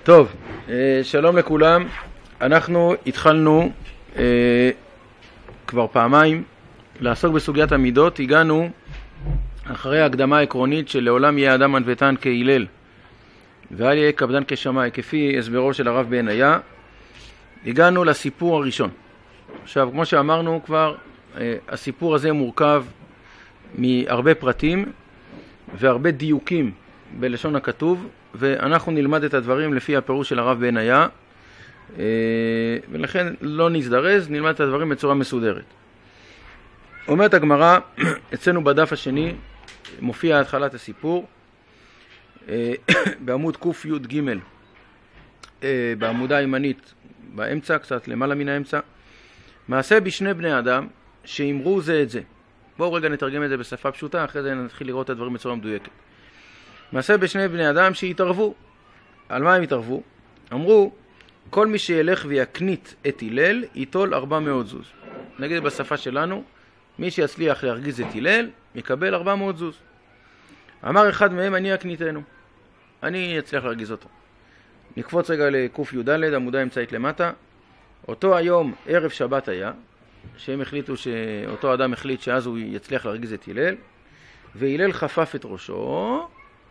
טוב, שלום לכולם. אנחנו התחלנו כבר פעמיים לעסוק בסוגיית המידות. הגענו אחרי ההקדמה העקרונית של לעולם יהיה אדם ענוותן כהלל ואל יהיה קפדן כשמאי, כפי הסברו של הרב בעניה. הגענו לסיפור הראשון. עכשיו, כמו שאמרנו כבר, הסיפור הזה מורכב מהרבה פרטים והרבה דיוקים בלשון הכתוב, ואנחנו נלמד את הדברים לפי הפירוש של הרב בעניה, ולכן לא נזדרז, נלמד את הדברים בצורה מסודרת. אומרת הגמרא, אצלנו בדף השני מופיע התחלת הסיפור, בעמוד ק"י"ג, בעמודה הימנית באמצע, קצת למעלה מן האמצע. מעשה בשני בני אדם שאמרו זה את זה. בואו רגע נתרגם את זה בשפה פשוטה, אחרי זה נתחיל לראות את הדברים בצורה מדויקת. מעשה בשני בני אדם שהתערבו. על מה הם התערבו? אמרו, כל מי שילך ויקנית את הלל, ייטול 400 זוז. נגיד בשפה שלנו, מי שיצליח להרגיז את הלל, יקבל 400 זוז. אמר אחד מהם, אני אקניתנו. אני אצליח להרגיז אותו. נקפוץ רגע לק"י"ד, עמודה אמצעית למטה. אותו היום, ערב שבת היה, שהם החליטו שאותו אדם החליט שאז הוא יצליח להרגיז את הלל, והלל חפף את ראשו,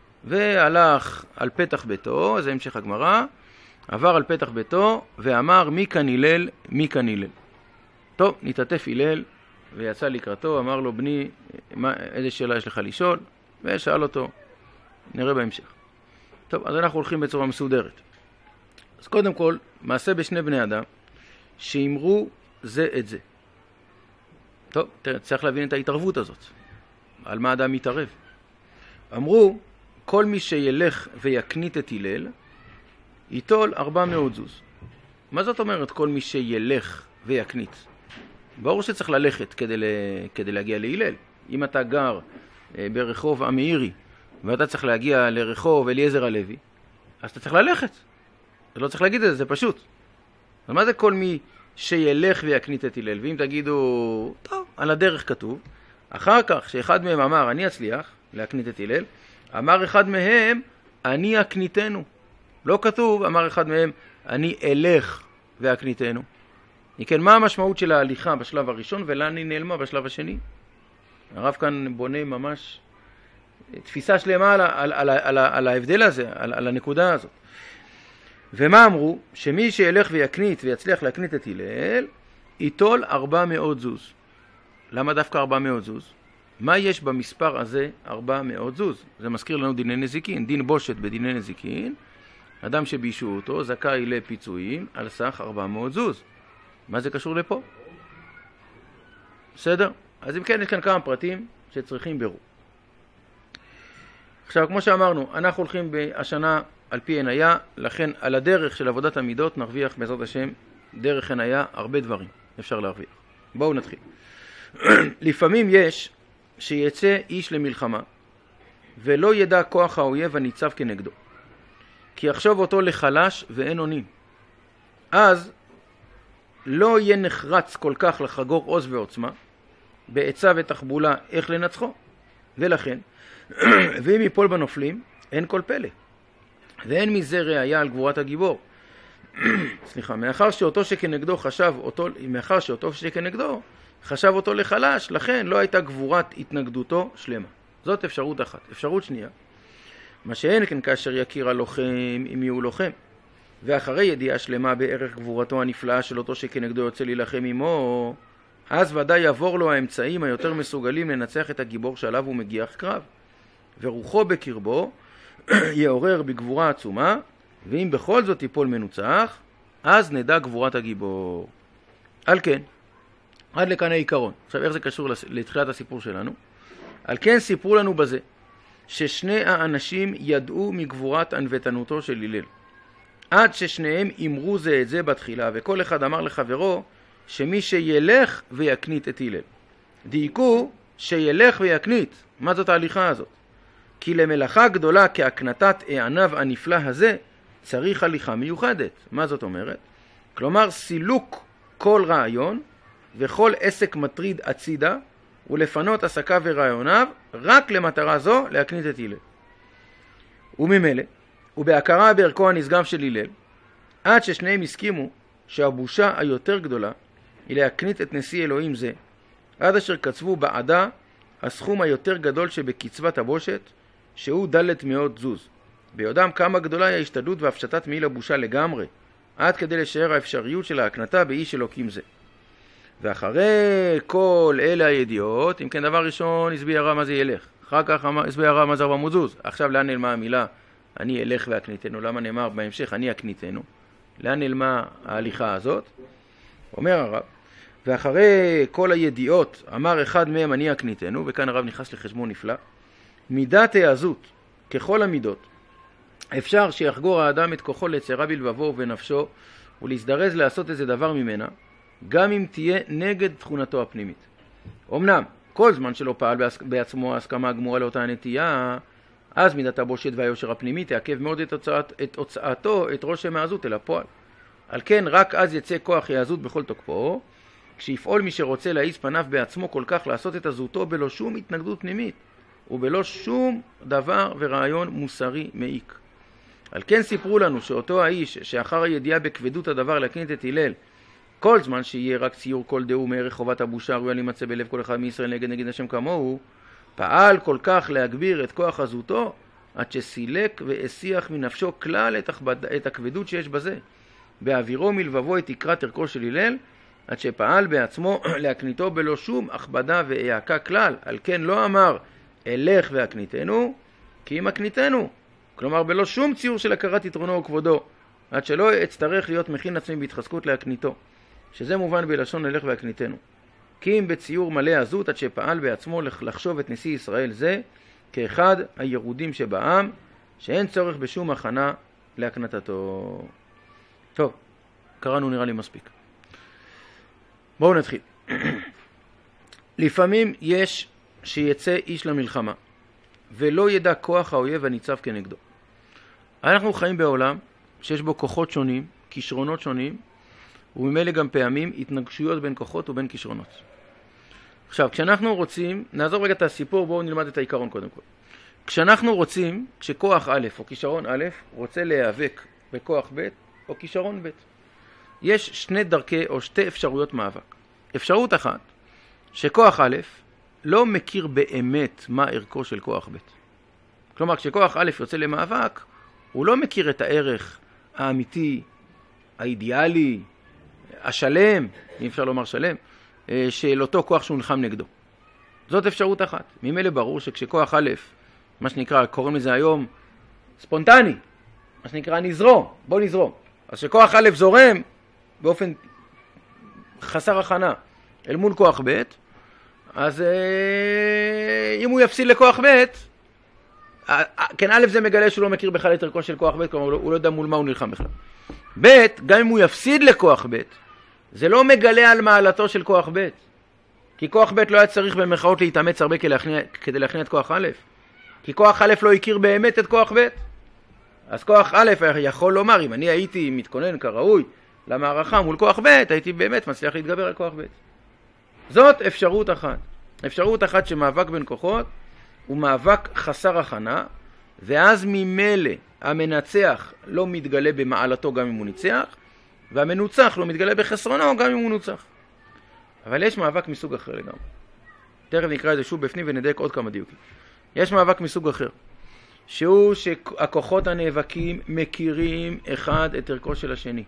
והלך על פתח ביתו, זה המשך הגמרא, עבר על פתח ביתו, ואמר מי כאן הלל, מי כאן הלל. טוב, נתעטף הלל, ויצא לקראתו, אמר לו בני, איזה שאלה יש לך לשאול? ושאל אותו, נראה בהמשך. טוב, אז אנחנו הולכים בצורה מסודרת. אז קודם כל, מעשה בשני בני אדם, שאמרו זה את זה. טוב, צריך להבין את ההתערבות הזאת. על מה אדם מתערב? אמרו, כל מי שילך ויקנית את הלל, ייטול 400 זוז. מה זאת אומרת כל מי שילך ויקנית? ברור שצריך ללכת כדי להגיע להלל. אם אתה גר ברחוב המאירי, ואתה צריך להגיע לרחוב אליעזר הלוי, אז אתה צריך ללכת. אתה לא צריך להגיד את זה, זה פשוט. אז מה זה כל מי שילך ויקנית את הלל? ואם תגידו, טוב, על הדרך כתוב, אחר כך שאחד מהם אמר, אני אצליח להקנית את הלל, אמר אחד מהם, אני אקניתנו. לא כתוב, אמר אחד מהם, אני אלך ואקניתנו. כן, מה המשמעות של ההליכה בשלב הראשון, ולאן היא נעלמה בשלב השני? הרב כאן בונה ממש תפיסה שלמה על ההבדל הזה, על הנקודה הזאת. ומה אמרו? שמי שילך ויקנית ויצליח להקנית את הלל, ייטול 400 זוז. למה דווקא 400 זוז? מה יש במספר הזה 400 זוז? זה מזכיר לנו דיני נזיקין. דין בושת בדיני נזיקין, אדם שבישו אותו זכאי לפיצויים על סך 400 זוז. מה זה קשור לפה? בסדר? אז אם כן, יש כאן כמה פרטים שצריכים בירור. עכשיו, כמו שאמרנו, אנחנו הולכים השנה על פי עניה, לכן על הדרך של עבודת המידות נרוויח בעזרת השם דרך עניה הרבה דברים אפשר להרוויח. בואו נתחיל. לפעמים יש שיצא איש למלחמה ולא ידע כוח האויב הניצב כנגדו, כי יחשוב אותו לחלש ואין אונים. אז לא יהיה נחרץ כל כך לחגור עוז ועוצמה בעצה ותחבולה איך לנצחו. ולכן, ואם ייפול בנופלים, אין כל פלא. ואין מזה ראיה על גבורת הגיבור. סליחה, מאחר שאותו שכנגדו חשב אותו לחלש, לכן לא הייתה גבורת התנגדותו שלמה. זאת אפשרות אחת. אפשרות שנייה, מה שאין כן כאשר יכיר הלוחם אם יהוא לוחם, ואחרי ידיעה שלמה בערך גבורתו הנפלאה של אותו שכנגדו יוצא להילחם עמו, אז ודאי יעבור לו האמצעים היותר מסוגלים לנצח את הגיבור שעליו הוא מגיח קרב, ורוחו בקרבו יעורר בגבורה עצומה, ואם בכל זאת ייפול מנוצח, אז נדע גבורת הגיבור. על כן, עד לכאן העיקרון. עכשיו, איך זה קשור לתחילת הסיפור שלנו? על כן סיפרו לנו בזה, ששני האנשים ידעו מגבורת ענוותנותו של הלל, עד ששניהם אמרו זה את זה בתחילה, וכל אחד אמר לחברו, שמי שילך ויקנית את הלל. דייקו שילך ויקנית. מה זאת ההליכה הזאת? כי למלאכה גדולה כהקנתת הענב הנפלא הזה, צריך הליכה מיוחדת. מה זאת אומרת? כלומר, סילוק כל רעיון וכל עסק מטריד הצידה, ולפנות עסקיו ורעיוניו רק למטרה זו להקנית את הלל. וממילא, ובהכרה בערכו הנשגב של הלל, עד ששניהם הסכימו שהבושה היותר גדולה היא להקנית את נשיא אלוהים זה, עד אשר קצבו בעדה הסכום היותר גדול שבקצבת הבושת, שהוא דלת מאוד זוז. ביודם כמה גדולה היא ההשתדלות והפשטת מעיל הבושה לגמרי, עד כדי לשער האפשריות של ההקנתה באיש אלוקים זה. ואחרי כל אלה הידיעות, אם כן דבר ראשון הסביר הרב מה זה ילך, אחר כך הסביר הרב מה זה 400 זוז. עכשיו לאן נעלמה המילה אני אלך ואקניתנו? למה נאמר בהמשך אני אקניתנו? לאן נעלמה ההליכה הזאת? אומר הרב, ואחרי כל הידיעות אמר אחד מהם אני אקניתנו, וכאן הרב נכנס לחשבון נפלא. מידת העזות ככל המידות, אפשר שיחגור האדם את כוחו לצרה בלבבו ובנפשו ולהזדרז לעשות איזה דבר ממנה, גם אם תהיה נגד תכונתו הפנימית. אמנם כל זמן שלא פעל בעצמו ההסכמה הגמורה לאותה הנטייה, אז מידת הבושת והיושר הפנימית תעכב מאוד את הוצאתו, את רושם העזות אל הפועל. על כן רק אז יצא כוח העזות בכל תוקפו, כשיפעול מי שרוצה להעיז פניו בעצמו כל כך לעשות את עזותו בלא שום התנגדות פנימית ובלא שום דבר ורעיון מוסרי מעיק. על כן סיפרו לנו שאותו האיש שאחר הידיעה בכבדות הדבר להקנית את הלל, כל זמן שיהיה רק ציור כל דהו מערך חובת הבושה ראויה להימצא בלב כל אחד מישראל נגד השם כמוהו, פעל כל כך להגביר את כוח עזותו עד שסילק והסיח מנפשו כלל את הכבדות שיש בזה, באווירו מלבבו את תקרת ערכו של הלל, עד שפעל בעצמו להקניתו בלא שום הכבדה והעקה כלל. על כן לא אמר אלך והקניתנו, כי אם הקניתנו, כלומר בלא שום ציור של הכרת יתרונו וכבודו, עד שלא אצטרך להיות מכין עצמי בהתחזקות להקניתו, שזה מובן בלשון אלך והקניתנו. כי אם בציור מלא עזות, עד שפעל בעצמו לחשוב את נשיא ישראל זה כאחד הירודים שבעם, שאין צורך בשום הכנה להקנתתו. טוב, קראנו נראה לי מספיק. בואו נתחיל. לפעמים יש שיצא איש למלחמה ולא ידע כוח האויב הניצב כנגדו. אנחנו חיים בעולם שיש בו כוחות שונים, כישרונות שונים, וממילא גם פעמים התנגשויות בין כוחות ובין כישרונות. עכשיו, כשאנחנו רוצים, נעזוב רגע את הסיפור, בואו נלמד את העיקרון קודם כל. כשאנחנו רוצים, כשכוח א' או כישרון א' רוצה להיאבק בכוח ב' או כישרון ב', יש שני דרכי או שתי אפשרויות מאבק. אפשרות אחת, שכוח א' לא מכיר באמת מה ערכו של כוח ב'. כלומר, כשכוח א' יוצא למאבק, הוא לא מכיר את הערך האמיתי, האידיאלי, השלם, אם אפשר לומר שלם, של אותו כוח שהוא נלחם נגדו. זאת אפשרות אחת. ממילא ברור שכשכוח א', מה שנקרא, קוראים לזה היום ספונטני, מה שנקרא נזרום, בוא נזרום. אז שכוח א' זורם באופן חסר הכנה אל מול כוח ב', אז אם הוא יפסיד לכוח ב', כן א' זה מגלה שהוא לא מכיר בכלל את ערכו של כוח ב', כלומר הוא לא יודע מול מה הוא נלחם בכלל. ב', גם אם הוא יפסיד לכוח ב', זה לא מגלה על מעלתו של כוח ב', כי כוח ב' לא היה צריך במרכאות להתאמץ הרבה כדי להכניע את כוח א', כי כוח א' לא הכיר באמת את כוח ב'. אז כוח א' יכול לומר, אם אני הייתי מתכונן כראוי למערכה מול כוח ב', הייתי באמת מצליח להתגבר על כוח ב'. זאת אפשרות אחת. אפשרות אחת שמאבק בין כוחות הוא מאבק חסר הכנה, ואז ממילא המנצח לא מתגלה במעלתו גם אם הוא ניצח, והמנוצח לא מתגלה בחסרונו גם אם הוא נוצח. אבל יש מאבק מסוג אחר לגמרי. תכף נקרא את זה שוב בפנים ונדייק עוד כמה דיוקים. יש מאבק מסוג אחר, שהוא שהכוחות הנאבקים מכירים אחד את ערכו של השני.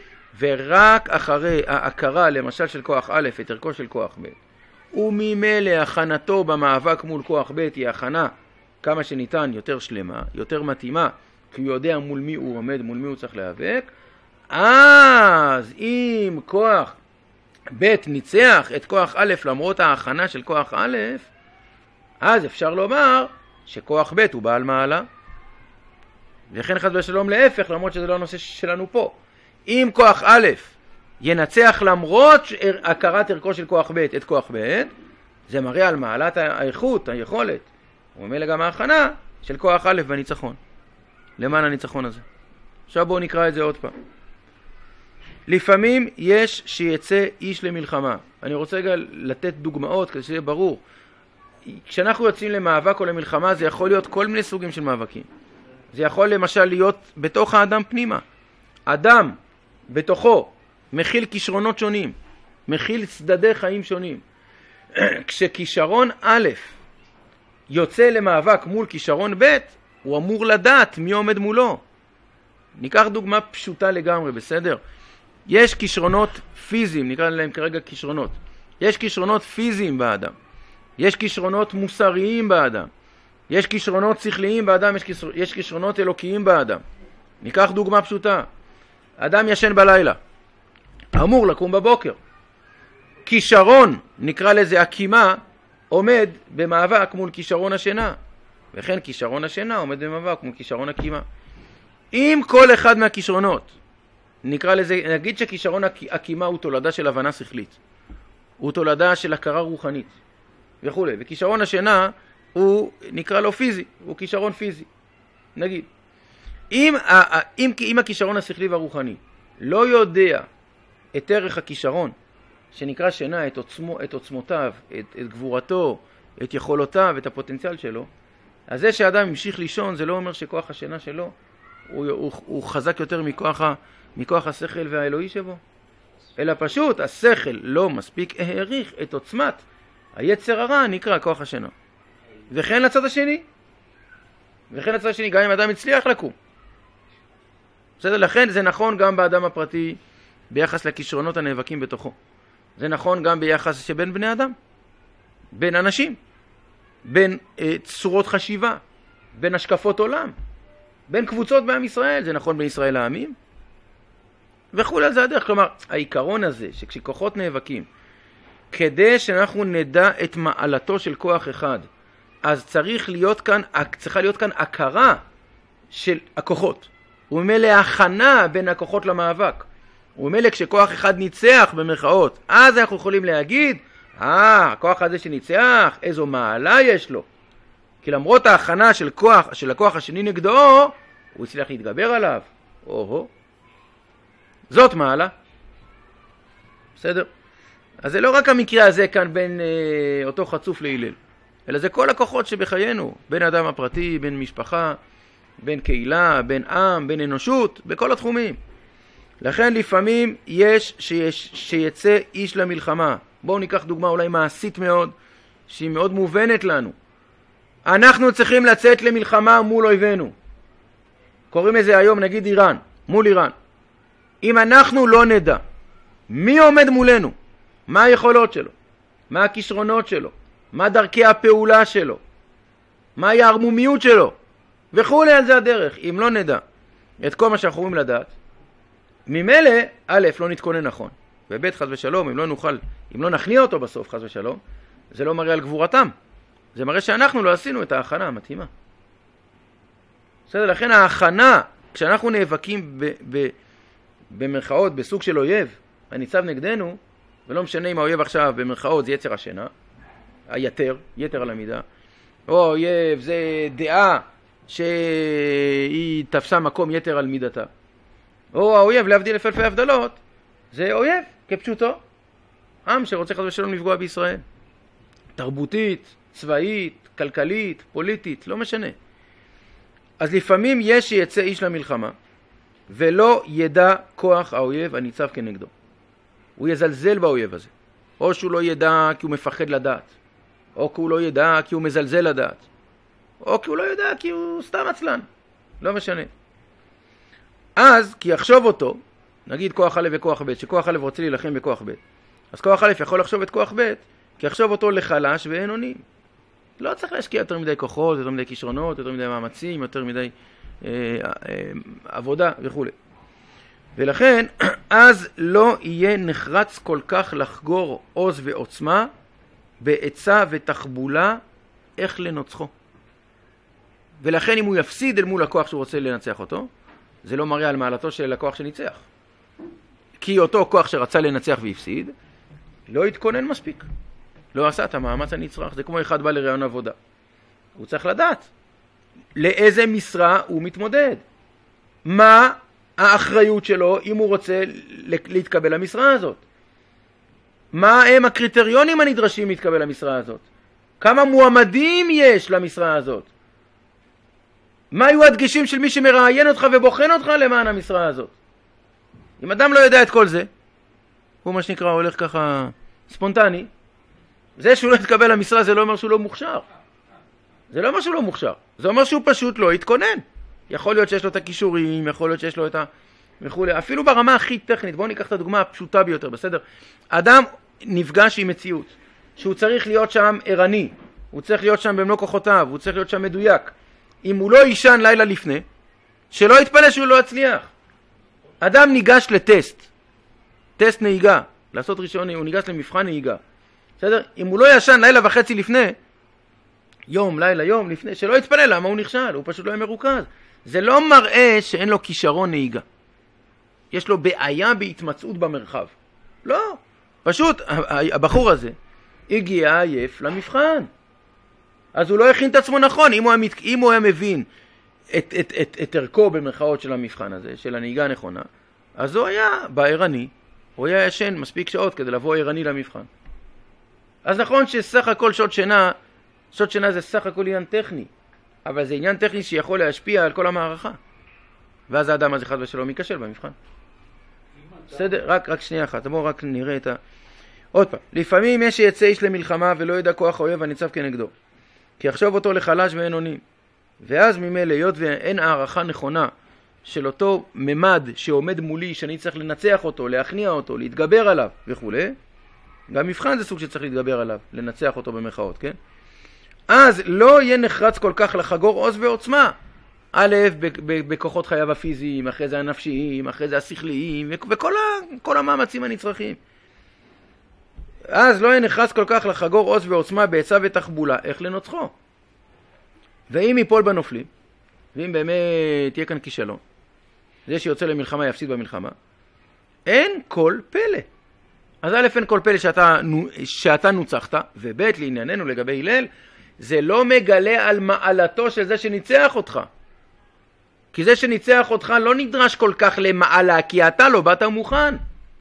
ורק אחרי ההכרה למשל של כוח א' את ערכו של כוח ב', וממילא הכנתו במאבק מול כוח ב' היא הכנה כמה שניתן יותר שלמה, יותר מתאימה, כי הוא יודע מול מי הוא עומד, מול מי הוא צריך להיאבק. אז אם כוח ב' ניצח את כוח א' למרות ההכנה של כוח א', אז אפשר לומר שכוח ב' הוא בעל מעלה. וכן חס ושלום להפך, למרות שזה לא הנושא שלנו פה. אם כוח א' ינצח למרות הכרת ערכו של כוח ב' את כוח ב', זה מראה על מעלת האיכות, היכולת, וממילא גם ההכנה של כוח א' בניצחון. למען הניצחון הזה. עכשיו בואו נקרא את זה עוד פעם. לפעמים יש שיצא איש למלחמה. אני רוצה רגע לתת דוגמאות כדי שיהיה ברור. כשאנחנו יוצאים למאבק או למלחמה, זה יכול להיות כל מיני סוגים של מאבקים. זה יכול למשל להיות בתוך האדם פנימה. אדם בתוכו מכיל כישרונות שונים, מכיל צדדי חיים שונים. כשכישרון א' יוצא למאבק מול כישרון ב', הוא אמור לדעת מי עומד מולו. ניקח דוגמה פשוטה לגמרי, בסדר? יש כישרונות פיזיים, נקרא להם כרגע כישרונות. יש כישרונות פיזיים באדם. יש כישרונות מוסריים באדם. יש כישרונות שכליים באדם, יש כישרונות אלוקיים באדם. ניקח דוגמה פשוטה. אדם ישן בלילה, אמור לקום בבוקר. כישרון, נקרא לזה הקימה, עומד במאבק מול כישרון השינה. וכן כישרון השינה עומד במאבק מול כישרון הקימה. אם כל אחד מהכישרונות, נקרא לזה, נגיד שכישרון הקימה הוא תולדה של הבנה שכלית, הוא תולדה של הכרה רוחנית וכו'. וכישרון השינה הוא נקרא לו פיזי, הוא כישרון פיזי. נגיד, אם הכישרון השכלי והרוחני לא יודע את ערך הכישרון שנקרא שינה, את עוצמותיו, את גבורתו, את יכולותיו, את הפוטנציאל שלו, אז זה שאדם המשיך לישון זה לא אומר שכוח השינה שלו הוא חזק יותר מכוח השכל והאלוהי שבו, אלא פשוט השכל לא מספיק העריך את עוצמת היצר הרע נקרא כוח השינה. וכן לצד השני, גם אם אדם הצליח לקום. בסדר? לכן זה נכון גם באדם הפרטי ביחס לכישרונות הנאבקים בתוכו. זה נכון גם ביחס שבין בני אדם, בין אנשים, בין צורות חשיבה, בין השקפות עולם, בין קבוצות בעם ישראל. זה נכון בין ישראל העמים וכו'. על זה הדרך. כלומר, העיקרון הזה שכשכוחות נאבקים, כדי שאנחנו נדע את מעלתו של כוח אחד, אז צריכה להיות כאן הכרה של הכוחות. וממילא הכנה בין הכוחות למאבק. וממילא כשכוח אחד ניצח במרכאות, אז אנחנו יכולים להגיד, הכוח הזה שניצח, איזו מעלה יש לו. כי למרות ההכנה של הכוח השני נגדו, הוא הצליח להתגבר עליו. זאת מעלה. בסדר? אז זה לא רק המקרה הזה כאן בין אותו חצוף להילל, אלא זה כל הכוחות שבחיינו, בין אדם הפרטי, בין משפחה, בין קהילה, בין עם, בין אנושות, בכל התחומים. לכן לפעמים יש שיצא איש למלחמה. בואו ניקח דוגמה אולי מעשית מאוד, שהיא מאוד מובנת לנו. אנחנו צריכים לצאת למלחמה מול אויבינו. קוראים לזה היום נגיד איראן, מול איראן. אם אנחנו לא נדע מי עומד מולנו, מה היכולות שלו, מה הכישרונות שלו, מה דרכי הפעולה שלו, מה הערמומיות שלו, וכו', על זה הדרך. אם לא נדע את כל מה שאנחנו יכולים לדעת, ממילא, א', לא נתכונן נכון, וב', חס ושלום, אם לא נכניע אותו בסוף, חס ושלום, זה לא מראה על גבורתם, זה מראה שאנחנו לא עשינו את ההכנה המתאימה. בסדר? לכן ההכנה, כשאנחנו נאבקים במרכאות, בסוג של אויב, הניצב נגדנו, ולא משנה אם האויב עכשיו במרכאות זה יצר השינה, יתר על המידה, או אויב זה דעה שהיא תפסה מקום יתר על מידתה, או האויב להבדיל אלפי הבדלות, זה אויב כפשוטו, עם שרוצה חס ושלום לפגוע בישראל, תרבותית, צבאית, כלכלית, פוליטית, לא משנה. אז לפעמים יש שיצא איש למלחמה ולא ידע כוח האויב הניצב כנגדו, הוא יזלזל באויב הזה, או שהוא לא ידע כי הוא מפחד לדעת, או כי הוא לא ידע כי הוא מזלזל לדעת, או כי הוא לא ידע כי הוא סתם עצלן, לא משנה. אז כי יחשוב אותו, נגיד כוח א' וכוח ב', שכוח א' רוצה להילחם בכוח ב', אז כוח א' יכול לחשוב את כוח ב', כי יחשוב אותו לחלש ואין אונים. לא צריך להשקיע יותר מדי כוחות, יותר מדי כישרונות, יותר מדי מאמצים, יותר מדי עבודה וכו'. ולכן, אז לא יהיה נחרץ כל כך לחגור עוז ועוצמה בעצה ותחבולה איך לנוצחו. ולכן אם הוא יפסיד אל מול הכוח שהוא רוצה לנצח אותו, זה לא מראה על מעלתו של הכוח שניצח. כי אותו כוח שרצה לנצח והפסיד, לא התכונן מספיק. לא עשה את המאמץ הנצרך. זה כמו אחד בא לרעיון עבודה. הוא צריך לדעת לאיזה משרה הוא מתמודד. מה האחריות שלו אם הוא רוצה להתקבל למשרה הזאת. מה הם הקריטריונים הנדרשים להתקבל למשרה הזאת. כמה מועמדים יש למשרה הזאת. מה היו הדגשים של מי שמראיין אותך ובוחן אותך למען המשרה הזאת? אם אדם לא יודע את כל זה, הוא מה שנקרא הולך ככה ספונטני, זה שהוא לא יתקבל למשרה זה לא אומר שהוא לא מוכשר. זה לא אומר שהוא לא מוכשר, זה אומר שהוא פשוט לא יתכונן. יכול להיות שיש לו את הכישורים, יכול להיות שיש לו את וכולי, אפילו ברמה הכי טכנית. בואו ניקח את הדוגמה הפשוטה ביותר, בסדר? אדם נפגש עם מציאות, שהוא צריך להיות שם ערני, הוא צריך להיות שם במלוא כוחותיו, הוא צריך להיות שם מדויק. אם הוא לא יישן לילה לפני, שלא יתפלא שהוא לא יצליח. אדם ניגש לטסט, טסט נהיגה, לעשות רישיון, הוא ניגש למבחן נהיגה. בסדר? אם הוא לא ישן לילה וחצי לפני, יום, לילה, יום לפני, שלא יתפלא למה הוא נכשל, הוא פשוט לא יהיה מרוכז. זה לא מראה שאין לו כישרון נהיגה. יש לו בעיה בהתמצאות במרחב. לא, פשוט הבחור הזה הגיע עייף למבחן. אז הוא לא הכין את עצמו נכון. אם הוא היה מבין את ערכו במרכאות של המבחן הזה, של הנהיגה הנכונה, אז הוא היה בערני, הוא היה ישן מספיק שעות כדי לבוא ערני למבחן. אז נכון שסך הכל שעות שינה זה סך הכל עניין טכני, אבל זה עניין טכני שיכול להשפיע על כל המערכה. ואז האדם הזה חד ושלום ייכשל במבחן. בסדר? רק שנייה אחת, בואו רק נראה את עוד פעם, לפעמים יש שיצא איש למלחמה ולא ידע כוח האויב הניצב כנגדו, כי יחשוב אותו לחלש ואין אונים, ואז ממילא היות ואין הערכה נכונה של אותו ממד שעומד מולי, שאני צריך לנצח אותו, להכניע אותו, להתגבר עליו וכו'. גם מבחן זה סוג שצריך להתגבר עליו, לנצח אותו במרכאות, כן? אז לא יהיה נחרץ כל כך לחגור עוז ועוצמה. א', בכוחות חייו הפיזיים, אחרי זה הנפשיים, אחרי זה השכליים, וכל המאמצים הנצרכים. אז לא יהיה נחרץ כל כך לחגור עוז ועוצמה בעצה ותחבולה, איך לנוצחו. ואם ייפול בנופלים, ואם באמת תהיה כאן כישלון, זה שיוצא למלחמה יפסיד במלחמה, אין כל פלא. אז א', אין כל פלא שאתה נוצחת, וב', לענייננו לגבי הלל, זה לא מגלה על מעלתו של זה שניצח אותך. כי זה שניצח אותך לא נדרש כל כך למעלה, כי אתה לא באת מוכן.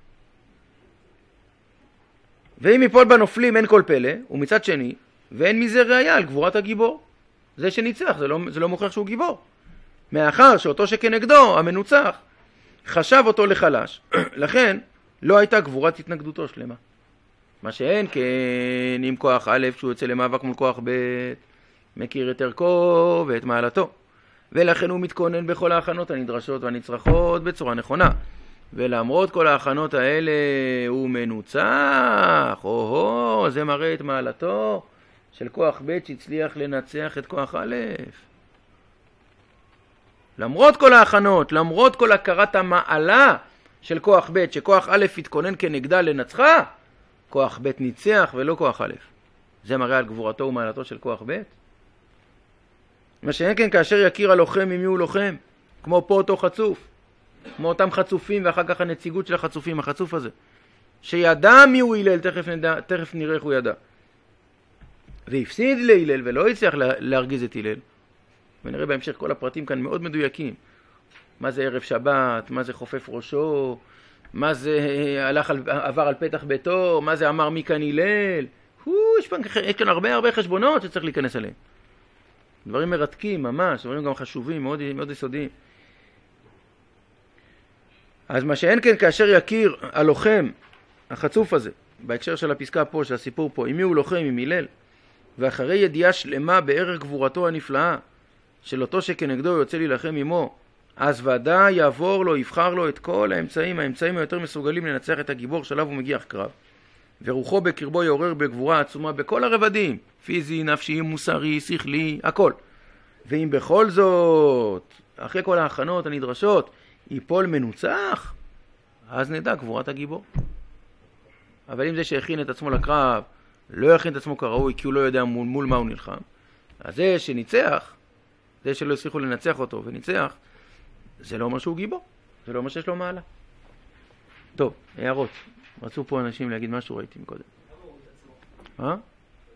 ואם ייפול בנופלים אין כל פלא, ומצד שני, ואין מזה ראיה על גבורת הגיבור. זה שניצח, זה לא מוכרח שהוא גיבור. מאחר שאותו שכנגדו, המנוצח, חשב אותו לחלש, לכן לא הייתה גבורת התנגדותו שלמה. מה שאין כן, עם כוח א' שהוא יוצא למאבק מול כוח ב', מכיר את ערכו ואת מעלתו. ולכן הוא מתכונן בכל ההכנות הנדרשות והנצרכות בצורה נכונה. ולמרות כל ההכנות האלה הוא מנוצח. זה מראה את מעלתו של כוח ב' שהצליח לנצח את כוח א'. למרות כל ההכנות, למרות כל הכרת המעלה של כוח ב' שכוח א' התכונן כנגדה לנצחה, כוח ב' ניצח ולא כוח א'. זה מראה על גבורתו ומעלתו של כוח ב'. מה שאין כן כאשר יכיר הלוחם עם מי הוא לוחם, כמו פה אותו חצוף, כמו אותם חצופים ואחר כך הנציגות של החצופים, החצוף הזה, שידע מי הוא הלל, תכף נראה איך הוא ידע. והפסיד להלל ולא הצליח להרגיז את הלל. ונראה בהמשך כל הפרטים כאן מאוד מדויקים. מה זה ערב שבת, מה זה חופף ראשו, מה זה עבר על פתח ביתו, מה זה אמר מי כאן הלל. יש כאן הרבה חשבונות שצריך להיכנס אליהם. דברים מרתקים ממש, דברים גם חשובים, מאוד, מאוד יסודיים. אז מה שאין כן כאשר יכיר הלוחם, החצוף הזה, בהקשר של הפסקה פה, של הסיפור פה, עם מי הוא לוחם, עם הלל, ואחרי ידיעה שלמה בערך גבורתו הנפלאה, של אותו שכנגדו יוצא להילחם עמו, אז ודאי יעבור לו, יבחר לו את כל האמצעים היותר מסוגלים לנצח את הגיבור שלב ומגיח קרב. ורוחו בקרבו יעורר בגבורה עצומה בכל הרבדים, פיזי, נפשי, מוסרי, שכלי, הכל. ואם בכל זאת, אחרי כל ההכנות הנדרשות, ייפול מנוצח, אז נדע גבורת הגיבור. אבל אם זה שהכין את עצמו לקרב, לא יכין את עצמו כראוי, כי הוא לא יודע מול מה הוא נלחם, אז זה שניצח, זה שלא הצליחו לנצח אותו וניצח, זה לא אומר שהוא גיבור, זה לא אומר שיש לו מעלה. טוב, הערות. רצו פה אנשים להגיד משהו, ראיתי מקודם. למה הוא את עצמו?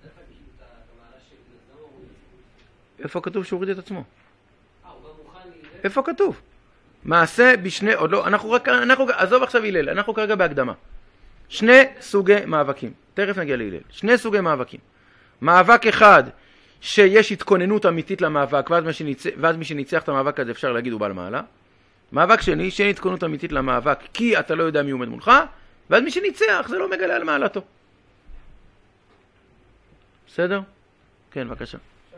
איפה כתוב שהוא הוריד את עצמו? איפה כתוב? מעשה בשני, עוד לא, אנחנו עזוב עכשיו הלל, אנחנו כרגע בהקדמה. שני סוגי מאבקים, תכף נגיע להלל. שני סוגי מאבקים. מאבק אחד שיש התכוננות אמיתית למאבק, ואז מי שניצח את המאבק הזה אפשר להגיד הוא בעל מעלה. מאבק שני, שאין התכוננות אמיתית למאבק, כי אתה לא יודע מי עומד מולך, ואז מי שניצח זה לא מגלה על מעלתו. בסדר? כן, בבקשה.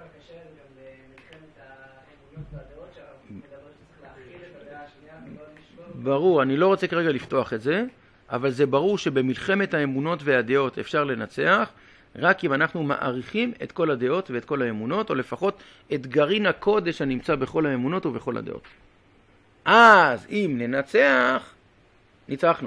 ברור, אני לא רוצה כרגע לפתוח את זה, אבל זה ברור שבמלחמת האמונות והדעות אפשר לנצח, רק אם אנחנו מעריכים את כל הדעות ואת כל האמונות, או לפחות את גרעין הקודש הנמצא בכל האמונות ובכל הדעות. אז אם ננצח, ניצחנו.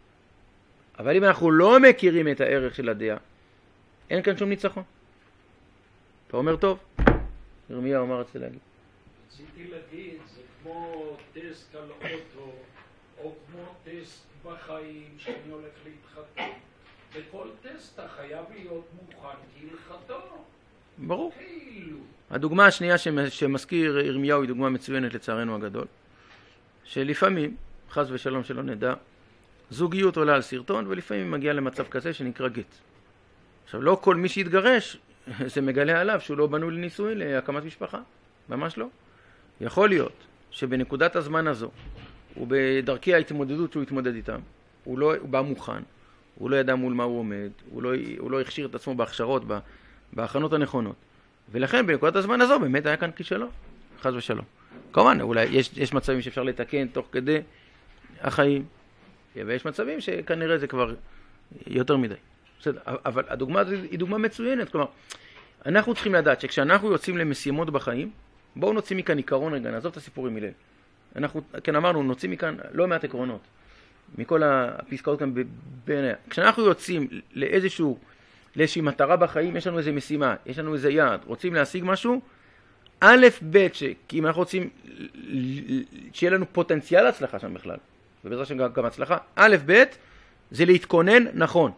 אבל אם אנחנו לא מכירים את הערך של הדעה, אין כאן שום ניצחון. אתה אומר טוב? ירמיהו אמר את זה להגיד. רציתי להגיד, זה כמו טסט על אוטו, או כמו טסט בחיים שאני הולך להתחתן. בכל טסט אתה חייב להיות מוכן כהלכתו. ברור. הדוגמה השנייה שמזכיר ירמיהו היא דוגמה מצוינת לצערנו הגדול. שלפעמים, חס ושלום שלא נדע, זוגיות עולה על סרטון ולפעמים מגיע למצב כזה שנקרא גט. עכשיו לא כל מי שיתגרש זה מגלה עליו שהוא לא בנוי לנישואי להקמת משפחה. ממש לא. יכול להיות שבנקודת הזמן הזו ובדרכי ההתמודדות שהוא התמודד איתם, הוא בא מוכן, הוא לא ידע מול מה הוא עומד, הוא לא הכשיר את עצמו בהכשרות, בהכנות הנכונות. ולכן בנקודת הזמן הזו באמת היה כאן כישלון, חס ושלום. כמובן, אולי יש מצבים שאפשר לתקן תוך כדי החיים, ויש מצבים שכנראה זה כבר יותר מדי. בסדר, אבל הדוגמה הזו היא דוגמה מצוינת, כלומר, אנחנו צריכים לדעת שכשאנחנו יוצאים למשימות בחיים, בואו נוציא מכאן עיקרון רגע, נעזוב את הסיפורים מלל. אנחנו, כן אמרנו, נוציא מכאן לא מעט עקרונות, מכל הפסקאות כאן בעינייה. כשאנחנו יוצאים לאיזושהי מטרה בחיים, יש לנו איזו משימה, יש לנו איזה יעד, רוצים להשיג משהו, א' ב' כי אם אנחנו רוצים שיהיה לנו פוטנציאל הצלחה שם בכלל, ובעזרת גם הצלחה, א' ב' זה להתכונן נכון.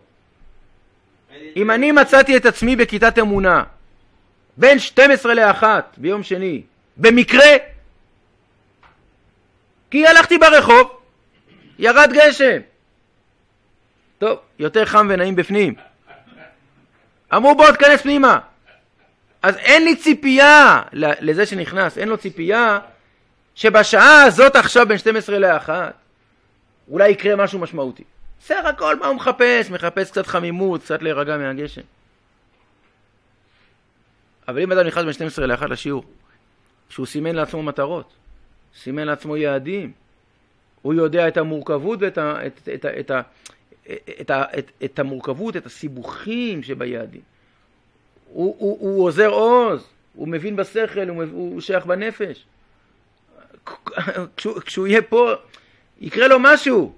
אם אני מצאתי את עצמי בכיתת אמונה, בין 12 ל-1 ביום שני, במקרה, כי הלכתי ברחוב, ירד גשם. טוב, יותר חם ונעים בפנים. אמרו בוא תכנס פנימה. אז אין לי ציפייה לזה שנכנס, אין לו ציפייה שבשעה הזאת עכשיו בין 12 ל-1 אולי יקרה משהו משמעותי. סך הכל מה הוא מחפש? מחפש קצת חמימות, קצת להירגע מהגשם. אבל אם אדם נכנס בין 12 ל-1 לשיעור, שהוא סימן לעצמו מטרות, סימן לעצמו יעדים, הוא יודע את המורכבות את המורכבות, את הסיבוכים שביעדים. הוא עוזר עוז, הוא מבין בשכל, הוא שייך בנפש. כשהוא יהיה פה, יקרה לו משהו.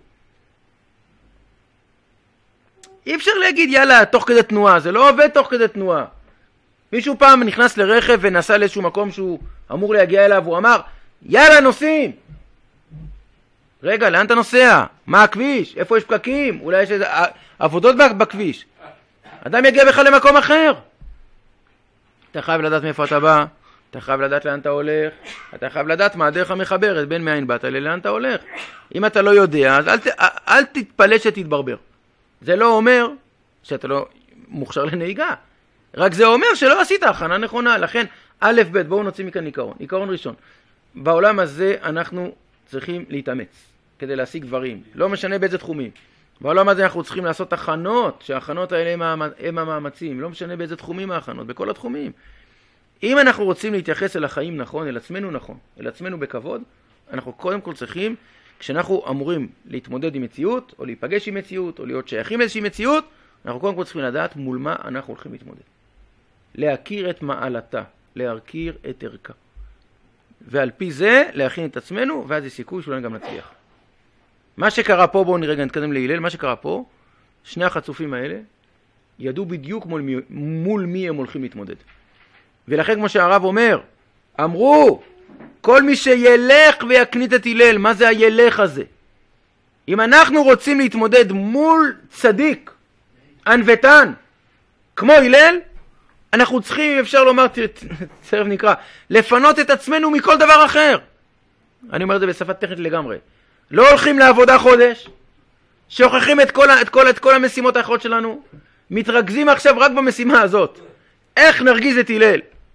אי אפשר להגיד יאללה תוך כדי תנועה, זה לא עובד תוך כדי תנועה. מישהו פעם נכנס לרכב ונסע לאיזשהו מקום שהוא אמור להגיע אליו, הוא אמר יאללה נוסעים. רגע, לאן אתה נוסע? מה הכביש? איפה יש פקקים? אולי יש איזה עבודות בכביש. אדם יגיע בכלל למקום אחר. אתה חייב לדעת מאיפה אתה בא, אתה חייב לדעת לאן אתה הולך, אתה חייב לדעת מה הדרך המחברת בין מאין באת לאן אתה הולך. אם אתה לא יודע, אז אל תתפלא שתתברבר. זה לא אומר שאתה לא מוכשר לנהיגה. רק זה אומר שלא עשית הכנה נכונה. לכן, א' ב' בואו נוציא מכאן עיקרון. עיקרון ראשון. בעולם הזה אנחנו צריכים להתאמץ כדי להשיג דברים. לא משנה באיזה תחומים. בעולם הזה אנחנו צריכים לעשות הכנות, שההכנות האלה הם המאמצים. לא משנה באיזה תחומים ההכנות, בכל התחומים. אם אנחנו רוצים להתייחס אל החיים נכון, אל עצמנו נכון, אל עצמנו בכבוד, אנחנו קודם כל צריכים, כשאנחנו אמורים להתמודד עם מציאות, או להיפגש עם מציאות, או להיות שייכים לאיזושהי מציאות, אנחנו קודם כל צריכים לדעת מול מה אנחנו הולכים להתמודד. להכיר את מעלתה, להכיר את ערכה. ועל פי זה להכין את עצמנו, ואז יש סיכוי שאולי גם נצליח. מה שקרה פה, בואו נראה, נתקדם להילל, מה שקרה פה, שני החצופים האלה ידעו בדיוק מול מי הם הולכים להתמודד. ולכן כמו שהרב אומר, אמרו, כל מי שילך ויקנית את הלל, מה זה הילך הזה? אם אנחנו רוצים להתמודד מול צדיק, ענוותן, כמו הלל, אנחנו צריכים, אפשר לומר, צרף נקרא, לפנות את עצמנו מכל דבר אחר. אני אומר את זה בשפה טכנית לגמרי. לא הולכים לעבודה חודש, שוכחים את כל המשימות האחרות שלנו, מתרכזים עכשיו רק במשימה הזאת. איך נרגיז את הלל?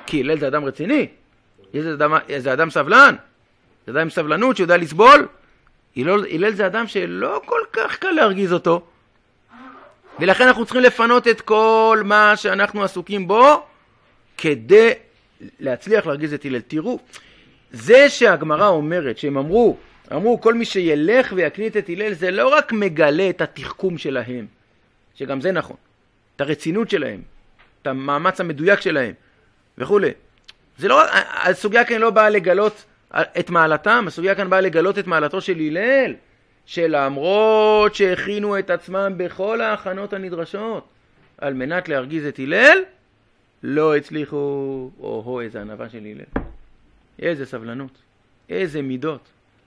כי הלל זה אדם רציני, זה אדם סבלן, זה אדם עם סבלנות שיודע לסבול. הלל זה אדם שלא כל כך קל להרגיז אותו, ולכן אנחנו צריכים לפנות את כל מה שאנחנו עסוקים בו כדי להצליח להרגיז את הלל. תראו, זה שהגמרא אומרת שהם אמרו כל מי שילך ויקנית את הלל, זה לא רק מגלה את התחכום שלהם, שגם זה נכון, את הרצינות שלהם, את המאמץ המדויק שלהם וכו'. זה לא, הסוגיה כאן לא באה לגלות את מעלתם, הסוגיה כאן באה לגלות את מעלתו של הלל, שלמרות שהכינו את עצמם בכל ההכנות הנדרשות על מנת להרגיז את הלל, לא הצליחו. או איזה ענווה של הלל, איזה סבלנות, איזה מידות.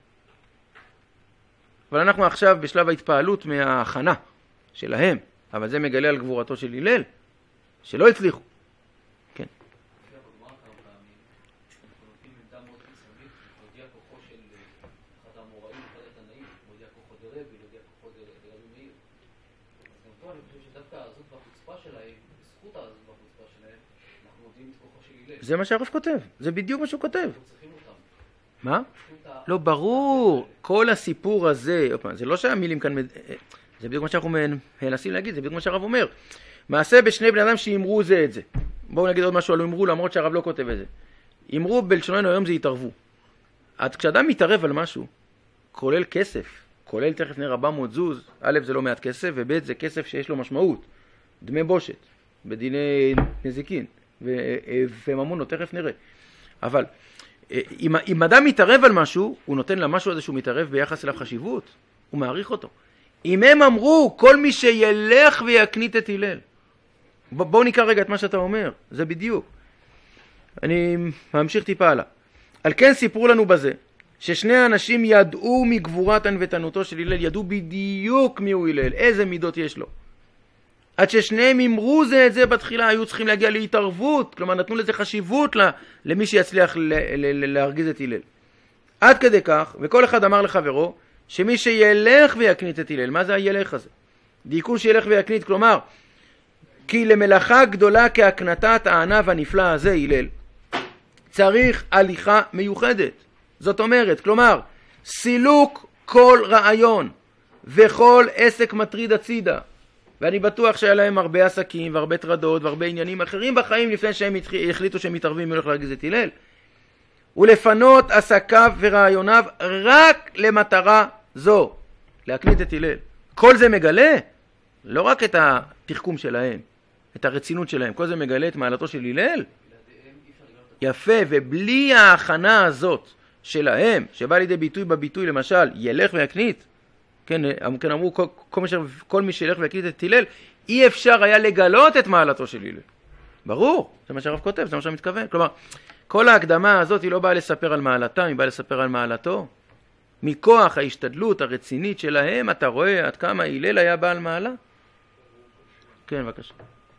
אבל אנחנו עכשיו בשלב ההתפעלות מההכנה שלהם, אבל זה מגלה על גבורתו של הלל, שלא הצליחו. כן. זה מה שהרב כותב, זה בדיוק מה שהוא כותב. מה? לא, ברור, כל הסיפור הזה, זה לא שהמילים כאן, זה בדיוק מה שאנחנו מנסים להגיד, זה בדיוק מה שהרב אומר. מעשה בשני בני אדם שאמרו זה את זה. בואו נגיד עוד משהו על אמרו, למרות שהרב לא כותב את זה. אמרו בלשוננו היום זה יתערבו. אז כשאדם מתערב על משהו, כולל כסף, כולל תכף נראה 400 זוז, א' זה לא מעט כסף, וב' זה כסף שיש לו משמעות, דמי בושת, בדיני נזיקין, וממונו, תכף נראה. אבל אם אדם מתערב על משהו, הוא נותן למשהו הזה שהוא מתערב ביחס אליו חשיבות, הוא מעריך אותו. אם הם אמרו, כל מי שילך ויקנית את הלל. בואו נקרא רגע את מה שאתה אומר, זה בדיוק. אני ממשיך טיפה הלאה. על כן סיפרו לנו בזה, ששני האנשים ידעו מגבורת ענוותנותו של הלל, ידעו בדיוק מי הוא הלל, איזה מידות יש לו. עד ששניהם אמרו זה את זה בתחילה, היו צריכים להגיע להתערבות, כלומר נתנו לזה חשיבות למי שיצליח להרגיז את הלל. עד כדי כך, וכל אחד אמר לחברו, שמי שילך ויקנית את הלל, מה זה הילך הזה? דייקו שילך ויקנית, כלומר, כי למלאכה גדולה כהקנתת הענב הנפלא הזה, הלל, צריך הליכה מיוחדת. זאת אומרת, כלומר, סילוק כל רעיון וכל עסק מטריד הצידה. ואני בטוח שהיה להם הרבה עסקים והרבה טרדות והרבה עניינים אחרים בחיים לפני שהם החליטו שהם מתערבים מי הולך להרגיז את הלל. ולפנות עסקיו ורעיוניו רק למטרה זו, להקנית את הלל. כל זה מגלה לא רק את התחכום שלהם, את הרצינות שלהם, כל זה מגלה את מעלתו של הלל. יפה, ובלי ההכנה הזאת שלהם, שבא לידי ביטוי בביטוי למשל, ילך ויקנית, כן אמרו כל מי שילך ויקנית את הלל, אי אפשר היה לגלות את מעלתו של הלל. ברור, זה מה שהרב כותב, זה מה שאני מתכוון. כלומר, כל ההקדמה הזאת היא לא באה לספר על מעלתם, היא באה לספר על מעלתו. מכוח ההשתדלות הרצינית שלהם, אתה רואה עד כמה הלל היה בעל מעלה? כן, בבקשה.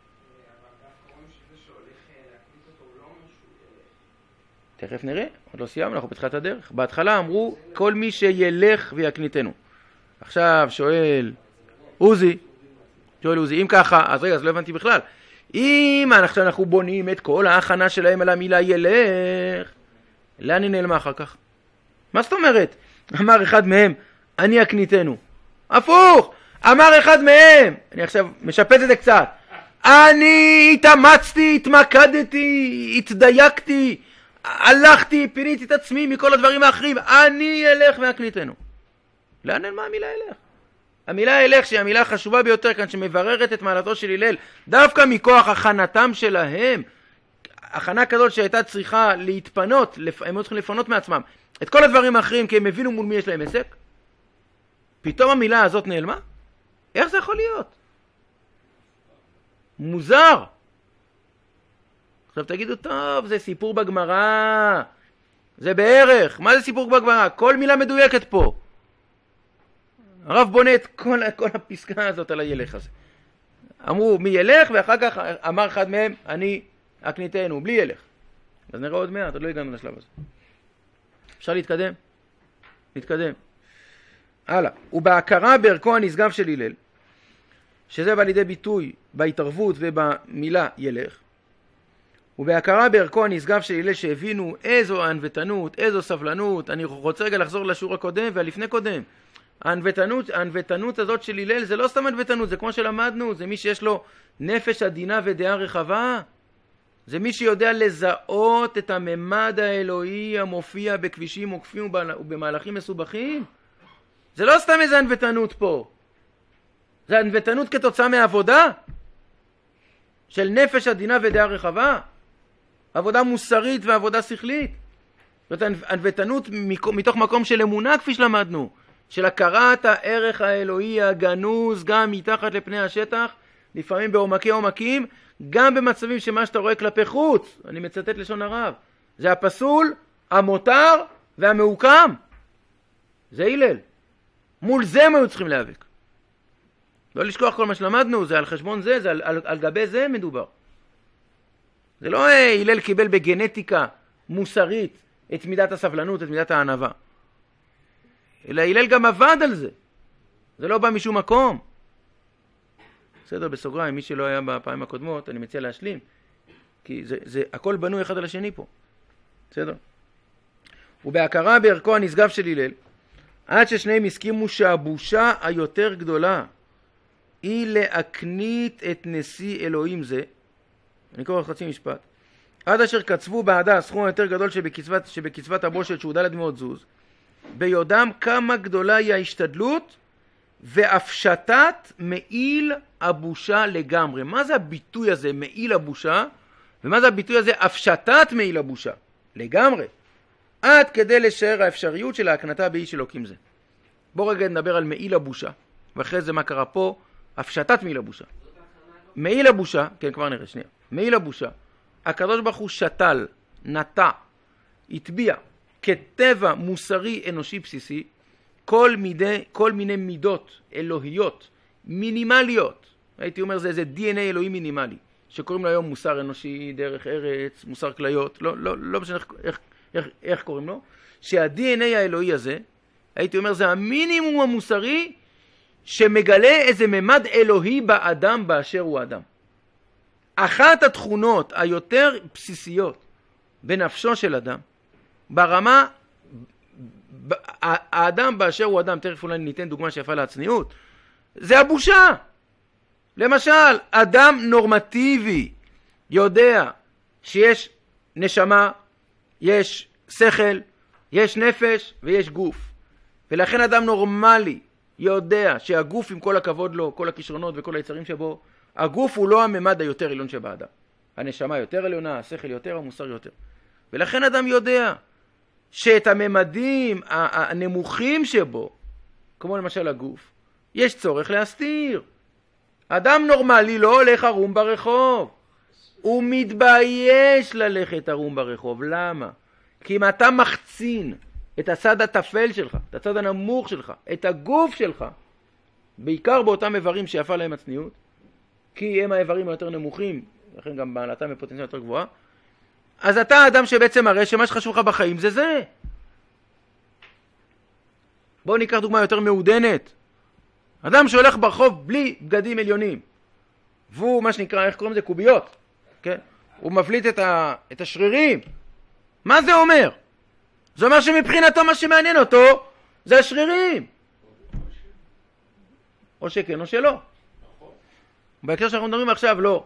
תכף נראה, עוד לא סיימנו, אנחנו בתחילת הדרך. בהתחלה אמרו, כל מי שילך ויקניתנו. עכשיו שואל עוזי, אם ככה, אז רגע, אז לא הבנתי בכלל. אם אנחנו בונים את כל ההכנה שלהם על המילה ילך, לאן היא נעלמה אחר כך? מה זאת אומרת? אמר אחד מהם, אני אקניתנו. הפוך! אמר אחד מהם, אני עכשיו משפץ את זה קצת, אני התאמצתי, התמקדתי, התדייקתי, הלכתי, פיניתי את עצמי מכל הדברים האחרים, אני אלך ואקניתנו. לאן נעלמה המילה אלך? המילה אלך שהיא המילה החשובה ביותר כאן, שמבררת את מעלתו של הלל, דווקא מכוח הכנתם שלהם, הכנה כזאת שהייתה צריכה להתפנות, הם היו צריכים לפנות מעצמם את כל הדברים האחרים, כי הם הבינו מול מי יש להם עסק. פתאום המילה הזאת נעלמה? איך זה יכול להיות? מוזר. עכשיו תגידו, טוב, זה סיפור בגמרא, זה בערך, מה זה סיפור בגמרא? כל מילה מדויקת פה. הרב בונה את כל הפסקה הזאת על הילך הזה. אמרו מי ילך, ואחר כך אמר אחד מהם, אני אקניתנו, בלי ילך. אז נראה עוד מעט, עוד לא הגענו לשלב הזה. אפשר להתקדם? נתקדם. הלאה. ובהכרה בערכו הנשגב של הלל, שזה בא לידי ביטוי בהתערבות ובמילה ילך, ובהכרה בערכו הנשגב של הלל שהבינו איזו ענוותנות, איזו סבלנות. אני רוצה רגע לחזור לשיעור הקודם והלפני קודם. הענוותנות הזאת של הלל זה לא סתם ענוותנות, זה כמו שלמדנו, זה מי שיש לו נפש עדינה ודעה רחבה. זה מי שיודע לזהות את הממד האלוהי המופיע בכבישים עוקפים ובמהלכים מסובכים. זה לא סתם איזה ענוותנות פה. זה ענוותנות כתוצאה מהעבודה של נפש עדינה ודעה רחבה. עבודה מוסרית ועבודה שכלית. זאת ענוותנות מתוך מקום של אמונה, כפי שלמדנו, של הכרת הערך האלוהי הגנוז גם מתחת לפני השטח, לפעמים בעומקי עומקים, גם במצבים שמה שאתה רואה כלפי חוץ. אני מצטט לשון הרב, זה הפסול, המותר והמעוקם. זה הלל. מול זה הם היו צריכים להיאבק. לא לשכוח כל מה שלמדנו, זה על חשבון זה, זה על גבי זה מדובר. זה לא הלל קיבל בגנטיקה מוסרית את מידת הסבלנות, את מידת הענווה. אלא הלל גם עבד על זה. זה לא בא משום מקום. בסדר, בסוגריים, מי שלא היה בפעמים הקודמות, אני מציע להשלים. כי זה הכל בנוי אחד על השני פה. בסדר? ובהכרה בערכו הנשגב של הלל, עד ששניהם הסכימו שהבושה היותר גדולה היא להקנית את נשיא אלוהים זה, אני קורא חצי משפט, עד אשר קצבו בעדה הסכום היותר גדול שבקצבת הבושת שהוא ד' מאוד זוז, ביודם כמה גדולה היא ההשתדלות והפשטת מעיל הבושה לגמרי. מה זה הביטוי הזה מעיל הבושה? ומה זה הביטוי הזה הפשטת מעיל הבושה? לגמרי. עד כדי לשער האפשריות של ההקנתה באיש אלוקים זה. בואו רגע נדבר על מעיל הבושה, ואחרי זה מה קרה פה? הפשטת מעיל הבושה. מעיל הבושה, כן כבר נראה שנייה. מעיל הבושה, הקדוש ברוך הוא שתל, נטע, הטביע, כטבע מוסרי אנושי בסיסי, כל מיני מידות אלוהיות, מינימליות. הייתי אומר זה איזה DNA אלוהי מינימלי, שקוראים לו היום מוסר אנושי, דרך ארץ, מוסר כליות, לא משנה איך קוראים לו, שה-DNA האלוהי הזה, הייתי אומר זה המינימום המוסרי, שמגלה איזה ממד אלוהי באדם באשר הוא אדם. אחת התכונות היותר בסיסיות בנפשו של אדם, ברמה, האדם באשר הוא אדם, תכף אולי ניתן דוגמה שיפה להצניעות, זה הבושה. למשל, אדם נורמטיבי יודע שיש נשמה, יש שכל, יש נפש ויש גוף. ולכן אדם נורמלי יודע שהגוף עם כל הכבוד לו, כל הכישרונות וכל היצרים שבו, הגוף הוא לא הממד היותר עליון שבאדם. הנשמה יותר עליונה, השכל יותר, המוסר יותר. ולכן אדם יודע שאת הממדים הנמוכים שבו, כמו למשל הגוף, יש צורך להסתיר. אדם נורמלי לא הולך ערום ברחוב. הוא מתבייש ללכת ערום ברחוב. למה? כי אם אתה מחצין את הצד הטפל שלך, את הצד הנמוך שלך, את הגוף שלך, בעיקר באותם איברים שיפה להם הצניעות, כי הם האיברים היותר נמוכים, לכן גם בעלתם בפוטנציאל יותר גבוהה, אז אתה האדם שבעצם מראה שמה שחשוב לך בחיים זה זה. בואו ניקח דוגמה יותר מעודנת. אדם שהולך ברחוב בלי בגדים עליונים, והוא מה שנקרא, איך קוראים לזה? קוביות. כן? הוא מבליט את השרירים. מה זה אומר? זה אומר שמבחינתו מה שמעניין אותו זה השרירים. או שכן או שלא. בהקשר שאנחנו מדברים עכשיו, לא.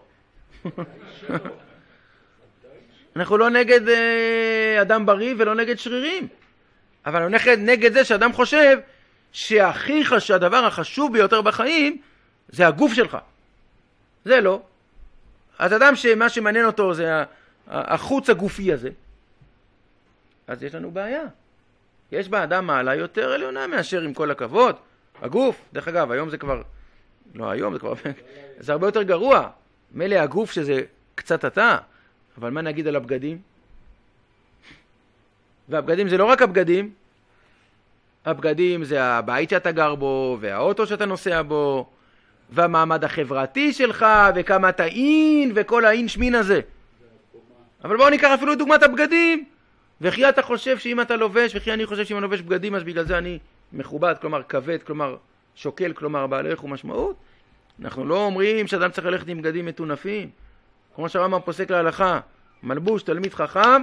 אנחנו לא נגד אדם בריא ולא נגד שרירים. אבל אנחנו נגד זה שאדם חושב שהדבר החשוב ביותר בחיים זה הגוף שלך. זה לא. אז אדם שמה שמעניין אותו זה החוץ הגופי הזה. אז יש לנו בעיה. יש באדם מעלה יותר עליונה מאשר עם כל הכבוד. הגוף, דרך אגב, היום זה כבר, לא היום, זה כבר, זה הרבה יותר גרוע. מלא הגוף שזה קצת אתה, אבל מה נגיד על הבגדים? והבגדים זה לא רק הבגדים, הבגדים זה הבית שאתה גר בו, והאוטו שאתה נוסע בו, והמעמד החברתי שלך, וכמה אתה אין, וכל האין שמין הזה. אבל בואו ניקח אפילו דוגמת הבגדים. וכי אתה חושב שאם אתה לובש, וכי אני חושב שאם אני לובש בגדים, אז בגלל זה אני מכובד, כלומר כבד, כלומר שוקל, כלומר בעל ערך ומשמעות. אנחנו לא אומרים שאדם צריך ללכת עם בגדים מטונפים. כמו שהרמב"ם פוסק להלכה, מלבוש תלמיד חכם,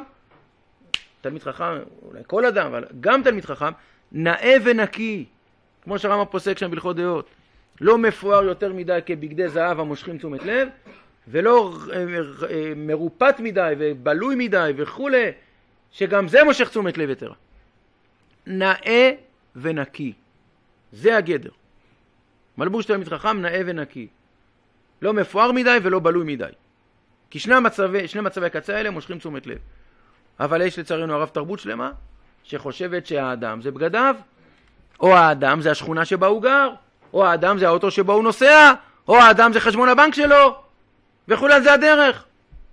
אולי כל אדם, אבל גם תלמיד חכם, נאה ונקי, כמו שהרמב"ם פוסק שם בהלכות דעות. לא מפואר יותר מדי כבגדי זהב המושכים תשומת לב, ולא מרופט מדי ובלוי מדי וכולי, שגם זה מושך תשומת לב יותר. נאה ונקי. זה הגדר. מלבוש תלמיד חכם, נאה ונקי. לא מפואר מדי ולא בלוי מדי. כי שני מצבי הקצה האלה מושכים תשומת לב. אבל יש לצערנו הרב תרבות שלמה, שחושבת שהאדם זה בגדיו, או האדם זה השכונה שבה הוא גר, או האדם זה האוטו שבו הוא נוסע, או האדם זה חשבון הבנק שלו, וכולי זה הדרך.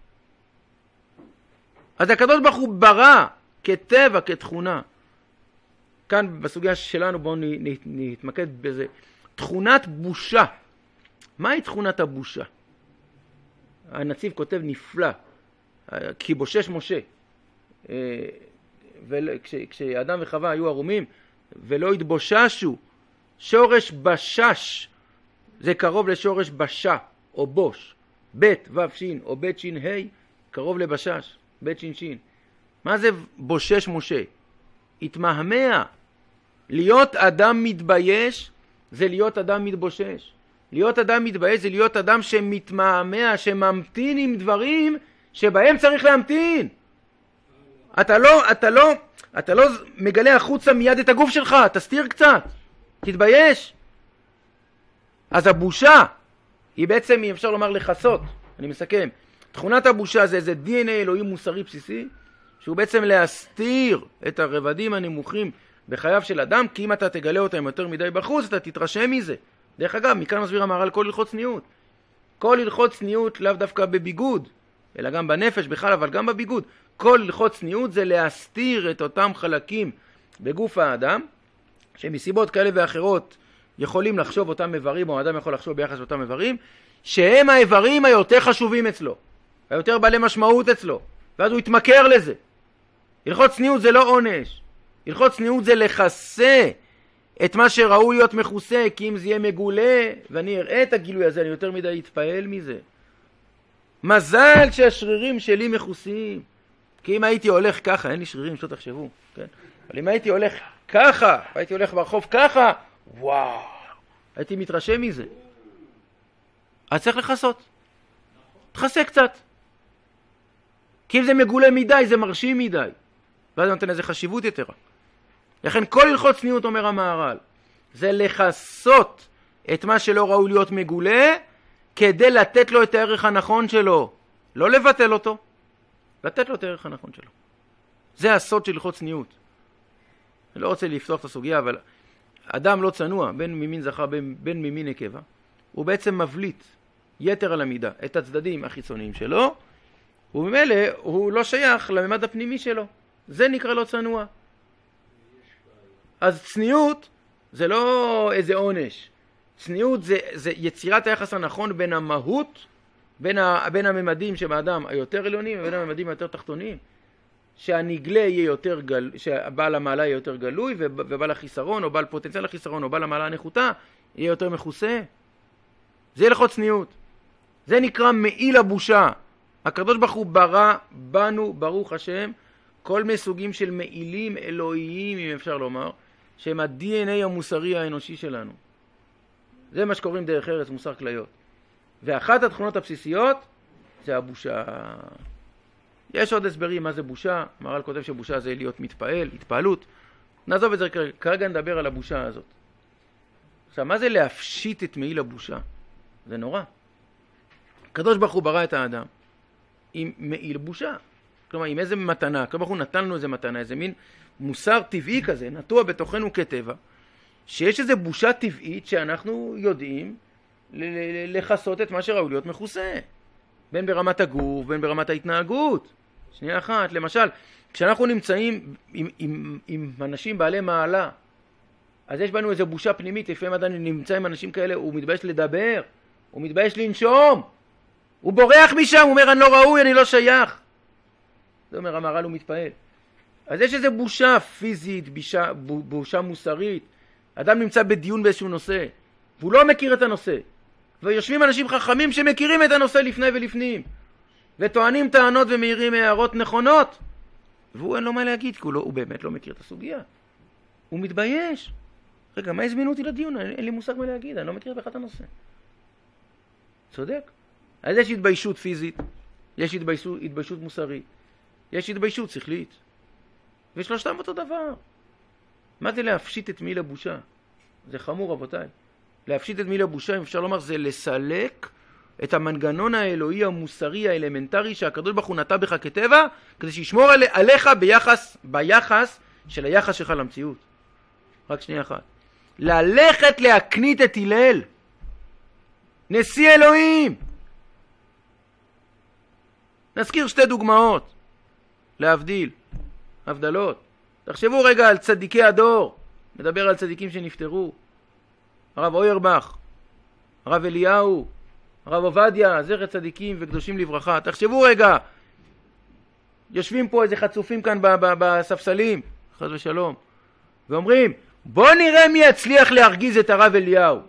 אז הקדוש ברוך הוא ברא כטבע, כתכונה. כאן בסוגיה שלנו בואו נתמקד בזה. תכונת בושה. מהי תכונת הבושה? הנציב כותב נפלא, כי בושש משה. כשאדם וחווה היו ערומים ולא התבוששו, שורש בשש זה קרוב לשורש בשה או בוש, בית וו שין או בית שין ה' קרוב לבשש, בית שין שין. מה זה בושש משה? התמהמה. להיות אדם מתבייש זה להיות אדם מתבושש. להיות אדם מתבייש זה להיות אדם שמתמהמה, שממתין עם דברים שבהם צריך להמתין. אתה לא מגלה החוצה מיד את הגוף שלך, תסתיר קצת, תתבייש. אז הבושה היא בעצם, אפשר לומר, לחסות. אני מסכם. תכונת הבושה זה איזה DNA אלוהי מוסרי בסיסי, שהוא בעצם להסתיר את הרבדים הנמוכים בחייו של אדם, כי אם אתה תגלה אותם יותר מדי בחוץ, אתה תתרשם מזה. דרך אגב, מכאן מסביר המהר"ל כל הלכות צניעות. כל הלכות צניעות לאו דווקא בביגוד, אלא גם בנפש בכלל, אבל גם בביגוד. כל הלכות צניעות זה להסתיר את אותם חלקים בגוף האדם, שמסיבות כאלה ואחרות יכולים לחשוב אותם איברים, או האדם יכול לחשוב ביחס לאותם איברים, שהם האיברים היותר חשובים אצלו, היותר בעלי משמעות אצלו, ואז הוא יתמכר לזה. הלכות צניעות זה לא עונש. הלכות צניעות זה לחסה את מה שראוי להיות מכוסה, כי אם זה יהיה מגולה, ואני אראה את הגילוי הזה, אני יותר מדי יתפעל מזה. מזל שהשרירים שלי מכוסים. כי אם הייתי הולך ככה, אין לי שרירים, שלא תחשבו, כן? אבל אם הייתי הולך ככה, הייתי הולך ברחוב ככה, וואו, הייתי מתרשם מזה. אז צריך לחסות. תחסה קצת. כי אם זה מגולה מדי, זה מרשים מדי. ואז נותן לזה חשיבות יתרה. לכן כל הלכות צניעות, אומר המהר"ל, זה לחסות את מה שלא ראוי להיות מגולה, כדי לתת לו את הערך הנכון שלו. לא לבטל אותו, לתת לו את הערך הנכון שלו. זה הסוד של הלכות צניעות. אני לא רוצה לפתוח את הסוגיה, אבל אדם לא צנוע, בין ממין זכר, בין ממין נקבה, הוא בעצם מבליט יתר על המידה את הצדדים החיצוניים שלו, וממילא הוא לא שייך לממד הפנימי שלו. זה נקרא לא צנוע. אז צניעות זה לא איזה עונש. צניעות זה יצירת היחס הנכון בין המהות, בין הממדים שבאדם היותר עליונים ובין הממדים היותר תחתוניים. שהנגלה יהיה יותר שבעל המעלה יהיה יותר גלוי, ובעל החיסרון או בעל פוטנציאל החיסרון או בעל המעלה הנחותה יהיה יותר מכוסה. זה הלכות צניעות. זה נקרא מעיל הבושה. הקדוש ברוך הוא ברא בנו, ברוך השם, כל מיני סוגים של מעילים אלוהיים, אם אפשר לומר, שהם ה-DNA המוסרי האנושי שלנו. זה מה שקוראים דרך ארץ, מוסר כליות. ואחת התכונות הבסיסיות זה הבושה. יש עוד הסברים מה זה בושה. המהר"ל כותב שבושה זה להיות מתפעל, התפעלות. נעזוב את זה כרגע, נדבר על הבושה הזאת. עכשיו, מה זה להפשיט את מעיל הבושה? זה נורא. הקדוש ברוך הוא ברא את האדם עם מעיל בושה. כלומר, עם איזה מתנה. הקדוש ברוך הוא נתן לנו איזה מתנה, איזה מין מוסר טבעי כזה, נטוע בתוכנו כטבע, שיש איזו בושה טבעית שאנחנו יודעים לחסות את מה שראוי להיות מכוסה. בין ברמת הגוף, בין ברמת ההתנהגות. שנייה אחת, למשל, כשאנחנו נמצאים עם אנשים בעלי מעלה, אז יש בנו איזו בושה פנימית. לפעמים אדם נמצא עם אנשים כאלה, הוא מתבייש לדבר, הוא מתבייש לנשום, הוא בורח משם, הוא אומר, אני לא ראוי, אני לא שייך. זה אומר, המהר"ל הוא מתפעל. אז יש איזו בושה פיזית, בושה מוסרית. אדם נמצא בדיון באיזשהו נושא, והוא לא מכיר את הנושא. ויושבים אנשים חכמים שמכירים את הנושא לפני ולפנים. וטוענים טענות ומעירים הערות נכונות, והוא אין לו מה להגיד, כי הוא באמת לא מכיר את הסוגיה. הוא מתבייש. רגע, מה הזמינו אותי לדיון? אין לי מושג מה להגיד, אני לא מכיר בכלל את הנושא. צודק. אז יש התביישות פיזית, יש התביישות מוסרית, יש התביישות שכלית. ושלושתם אותו דבר. מה זה להפשיט את מעיל הבושה? זה חמור, רבותיי. להפשיט את מעיל הבושה, אם אפשר לומר, זה לסלק את המנגנון האלוהי המוסרי האלמנטרי שהקדוש ברוך הוא נטע בך כטבע, כדי שישמור עליך ביחס של היחס שלך למציאות. רק שנייה אחת. ללכת להקנית את הלל. נשיא אלוהים. נזכיר שתי דוגמאות. להבדיל. הבדלות. תחשבו רגע על צדיקי הדור. מדבר על צדיקים שנפטרו. הרב אוירבך. הרב אליהו. הרב עובדיה. זכר צדיקים וקדושים לברכה. תחשבו רגע. יושבים פה איזה חצופים כאן בספסלים. חס ושלום. ואומרים, בוא נראה מי יצליח להרגיז את הרב אליהו.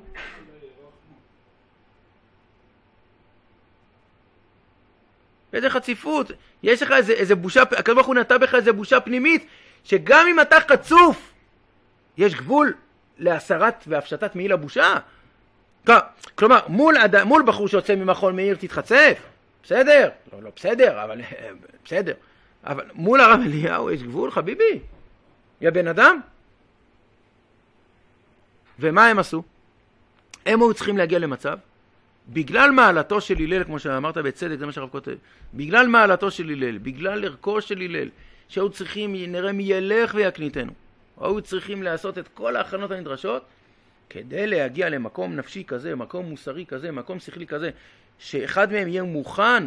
איזה חציפות. יש לך איזה בושה, הקדוש ברוך הוא נטע בך איזה בושה פנימית, שגם אם אתה חצוף, יש גבול להסרת והפשטת מעיל הבושה. כלומר, מול בחור שיוצא ממכון מאיר תתחצף. בסדר? לא בסדר, אבל בסדר. אבל מול הרב אליהו יש גבול, חביבי. יא בן אדם. ומה הם עשו? הם היו צריכים להגיע למצב, בגלל מעלתו של הלל, כמו שאמרת בצדק, זה מה שהרב כותב, בגלל מעלתו של הלל, בגלל ערכו של הלל, שהיו צריכים, נראה מי ילך ויקניתנו, היו צריכים לעשות את כל ההכנות הנדרשות, כדי להגיע למקום נפשי כזה, מקום מוסרי כזה, מקום שכלי כזה, שאחד מהם יהיה מוכן,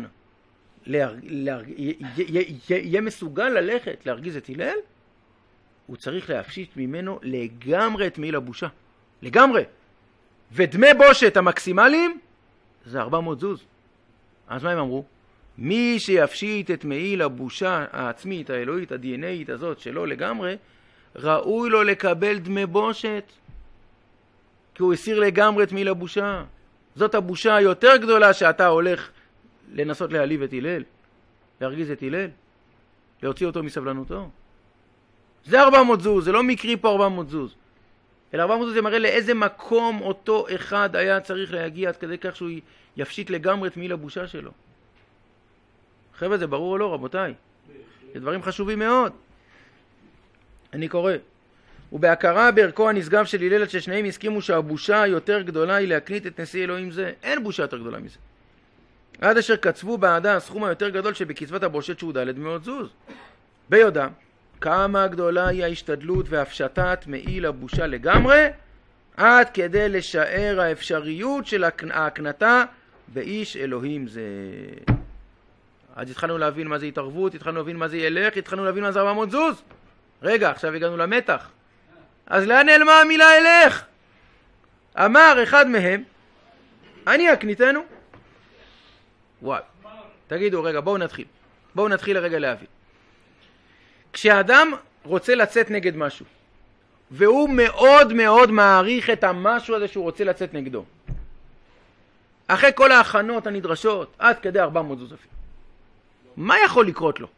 יהיה מסוגל ללכת להרגיז את הלל, הוא צריך להפשיט ממנו לגמרי את מעיל הבושה. לגמרי. ודמי בושת המקסימליים זה 400 זוז. אז מה הם אמרו? מי שיפשיט את מעיל הבושה העצמית, האלוהית, ה-DNAית הזאת שלו לגמרי, ראוי לו לקבל דמי בושת. כי הוא הסיר לגמרי את מעיל הבושה. זאת הבושה היותר גדולה שאתה הולך לנסות להעליב את הלל. להרגיז את הלל. להוציא אותו מסבלנותו. זה 400 זוז, זה לא מקרי פה 400 זוז. אלא 400 זוז זה מראה לאיזה מקום אותו אחד היה צריך להגיע עד כדי כך שהוא יפשיט לגמרי את מעיל הבושה שלו. חבר'ה, זה ברור או לא, רבותיי? זה דברים חשובים מאוד. אני קורא. ובהכרה בערכו הנשגב של הלל ששניהם הסכימו שהבושה היותר גדולה היא להקנית את נשיא אלוהים זה. אין בושה יותר גדולה מזה. עד אשר קצבו בעדה הסכום היותר גדול שבקצבת הבושת שהוא ד' מאות זוז. ביודע. כמה גדולה היא ההשתדלות והפשטת מעיל הבושה לגמרי, עד כדי לשער האפשריות של ההקנתה באיש אלוהים זה. אז התחלנו להבין מה זה התערבות, התחלנו להבין מה זה ילך, התחלנו להבין מה זה 400 זוז. רגע, עכשיו הגענו למתח. אז לאן נעלמה המילה ילך? אמר אחד מהם, אני אקניתנו. וואי. תגידו רגע, בואו נתחיל לרגע להבין. כשאדם רוצה לצאת נגד משהו, והוא מאוד מאוד מעריך את המשהו הזה שהוא רוצה לצאת נגדו, אחרי כל ההכנות הנדרשות, עד כדי 400 זוז אפילו, מה יכול לקרות לו?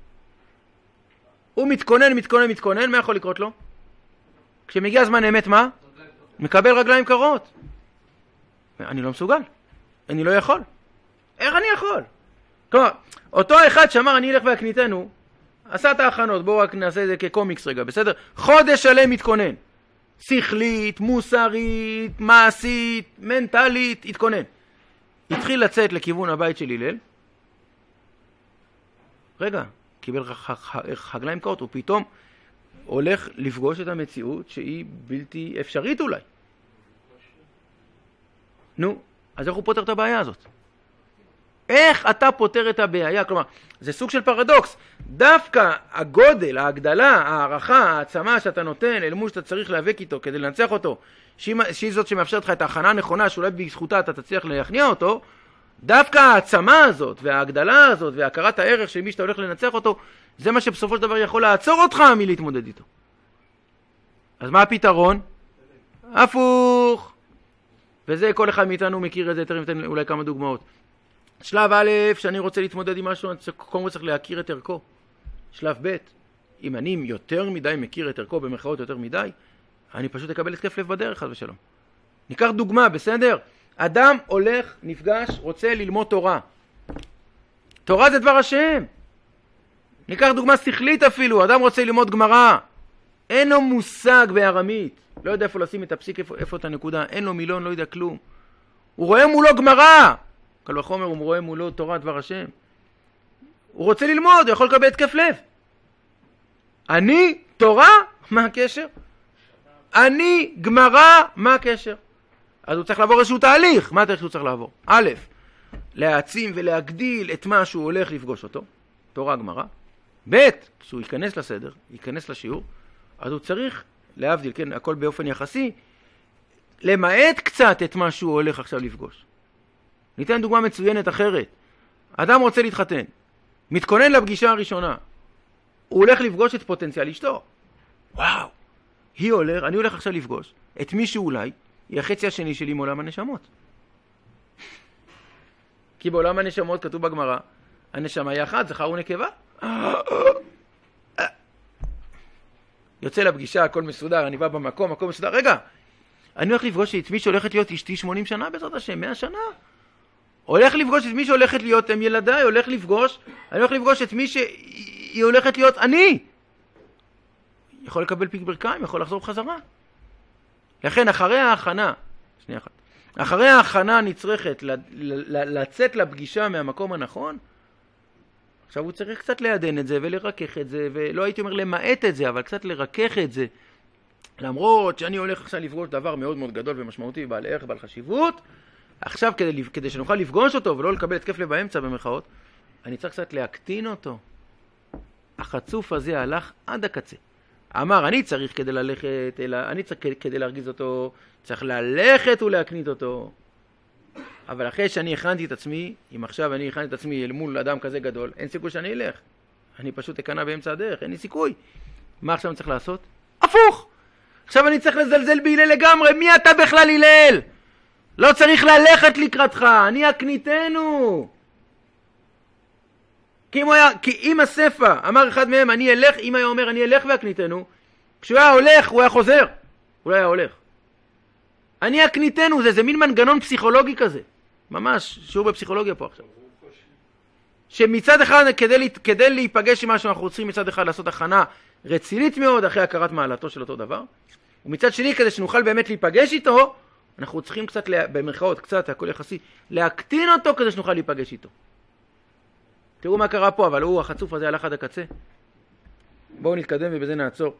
הוא מתכונן, מה יכול לקרות לו? כשמגיע הזמן אמת מה? מקבל רגליים קרות. אני לא מסוגל, אני לא יכול. איך אני יכול? כלומר, אותו אחד שאמר אני אלך ואקניתנו, עשה את ההכנות, בואו רק נעשה את זה כקומיקס רגע, בסדר? חודש שלם מתכונן. שכלית, מוסרית, מעשית, מנטלית, התכונן. התחיל לצאת לכיוון הבית של הלל. רגע, קיבל רגליים קרות, הוא פתאום הולך לפגוש את המציאות שהיא בלתי אפשרית אולי. נו, אז איך הוא פותר את הבעיה הזאת? איך אתה פותר את הבעיה? כלומר, זה סוג של פרדוקס. דווקא הגודל, ההגדלה, הערכה, העצמה שאתה נותן אל מול שאתה צריך להיאבק איתו כדי לנצח אותו, שהיא זאת שמאפשרת לך את ההכנה הנכונה, שאולי בזכותה אתה תצליח להכניע אותו, דווקא העצמה הזאת וההגדלה הזאת והכרת הערך של מי שאתה הולך לנצח אותו, זה מה שבסופו של דבר יכול לעצור אותך מלהתמודד איתו. אז מה הפתרון? הפוך. וזה כל אחד מאיתנו מכיר את זה, יותר ניתן אולי כמה דוגמאות. שלב א', שאני רוצה להתמודד עם משהו, אני קודם כל צריך להכיר את ערכו. שלב ב', אם אני יותר מדי מכיר את ערכו, במרכאות יותר מדי, אני פשוט אקבל התקף לב בדרך, חס ושלום. ניקח דוגמה, בסדר? אדם הולך, נפגש, רוצה ללמוד תורה. תורה זה דבר השם. ניקח דוגמה שכלית אפילו, אדם רוצה ללמוד גמרא. אין לו מושג בארמית. לא יודע איפה לשים את הפסיק, איפה את הנקודה. אין לו מילון, לא יודע כלום. הוא רואה מולו גמרא. קל וחומר, הוא רואה מולו תורה, דבר השם. הוא רוצה ללמוד, הוא יכול לקבל התקף לב. אני, תורה, מה הקשר? אני, גמרא, מה הקשר? אז הוא צריך לעבור איזשהו תהליך. מה התהליך שהוא צריך לעבור? א', להעצים ולהגדיל את מה שהוא הולך לפגוש אותו. תורה, גמרא. ב', כשהוא ייכנס לסדר, ייכנס לשיעור, אז הוא צריך, להבדיל, כן, הכל באופן יחסי, למעט קצת את מה שהוא הולך עכשיו לפגוש. ניתן דוגמה מצוינת אחרת. אדם רוצה להתחתן, מתכונן לפגישה הראשונה, הוא הולך לפגוש את פוטנציאל אשתו. וואו, אני הולך עכשיו לפגוש את מי שאולי היא החצי השני שלי מעולם הנשמות. כי בעולם הנשמות כתוב בגמרא, הנשמה היא אחת, זכר ונקבה. יוצא לפגישה, הכל מסודר, אני בא במקום, הכל מסודר. רגע, אני הולך לפגוש את מי שהולכת להיות אשתי 80 שנה בעזרת השם, 100 שנה. הולך לפגוש את מי שהולכת להיות הם ילדיי, אני הולך לפגוש את מי שהיא הולכת להיות אני. יכול לקבל פיק ברכיים, יכול לחזור בחזרה. לכן אחרי ההכנה נצרכת לצאת לפגישה מהמקום הנכון, עכשיו הוא צריך קצת לידן את זה ולרכך את זה, ולא הייתי אומר למעט את זה, אבל קצת לרכך את זה. למרות שאני הולך עכשיו לפגוש דבר מאוד מאוד גדול ומשמעותי, בעל ערך, בעל חשיבות, עכשיו כדי שנוכל לפגוש אותו ולא לקבל התקף לב באמצע במרכאות, אני צריך קצת להקטין אותו. החצוף הזה הלך עד הקצה. אמר, אני צריך כדי להרגיז אותו, צריך ללכת ולהקנית אותו. אבל אחרי שאני הכנתי את עצמי, אם עכשיו אני הכנתי את עצמי אל מול אדם כזה גדול, אין סיכוי שאני אלך. אני פשוט אקנה באמצע הדרך, אין לי סיכוי. מה עכשיו אני צריך לעשות? הפוך! עכשיו אני צריך לזלזל בהלל לגמרי. מי אתה בכלל הלל? לא צריך ללכת לקראתך, אני אקניתנו. כי אם הספר אמר אחד מהם, אני אלך, אם היה אומר אני אלך ואקניתנו, כשהוא היה הולך, הוא היה חוזר. הוא לא היה הולך. אני אקניתנו, זה מין מנגנון פסיכולוגי כזה. ממש, שיעור בפסיכולוגיה פה עכשיו. שמצד אחד, כדי להיפגש עם משהו, אנחנו רוצים מצד אחד לעשות הכנה רצינית מאוד, אחרי הכרת מעלתו של אותו דבר. ומצד שני, כדי שנוכל באמת להיפגש איתו, אנחנו צריכים קצת, במרכאות, קצת, הכל יחסי, להקטין אותו כדי שנוכל להיפגש איתו. תראו מה קרה פה, אבל החצוף הזה הלך עד הקצה. בואו נתקדם ובזה נעצור.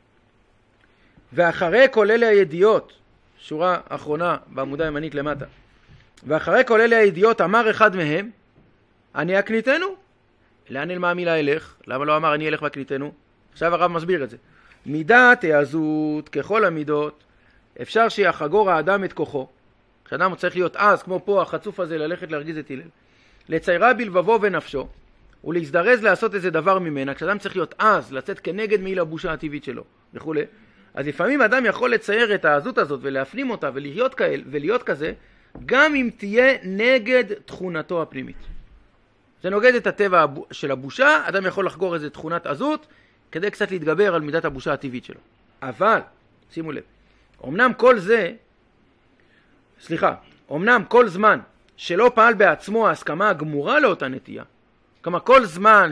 ואחרי כל אלה הידיעות, שורה אחרונה בעמודה הימנית למטה, ואחרי כל אלה הידיעות אמר אחד מהם, אני אקניתנו. לאן נעלמה המילה אלך? למה לא אמר אני אלך ואקניתנו? עכשיו הרב מסביר את זה. מידת העזות ככל המידות, אפשר שיחגור האדם את כוחו. כשאדם צריך להיות עז, כמו פה החצוף הזה, ללכת להרגיז את הלל, לציירה בלבבו ונפשו, ולהזדרז לעשות איזה דבר ממנה. כשאדם צריך להיות עז, לצאת כנגד מעיל הבושה הטבעית שלו וכו'. אז לפעמים אדם יכול לצייר את העזות הזאת ולהפנים אותה ולהיות כזה, גם אם תהיה נגד תכונתו הפנימית. זה נוגד את הטבע של הבושה, אדם יכול לחגור איזה תכונת עזות, כדי קצת להתגבר על מידת הבושה הטבעית שלו. אבל, שימו לב, אמנם כל זמן שלא פעל בעצמו ההסכמה הגמורה לאותה נטייה, כלומר כל זמן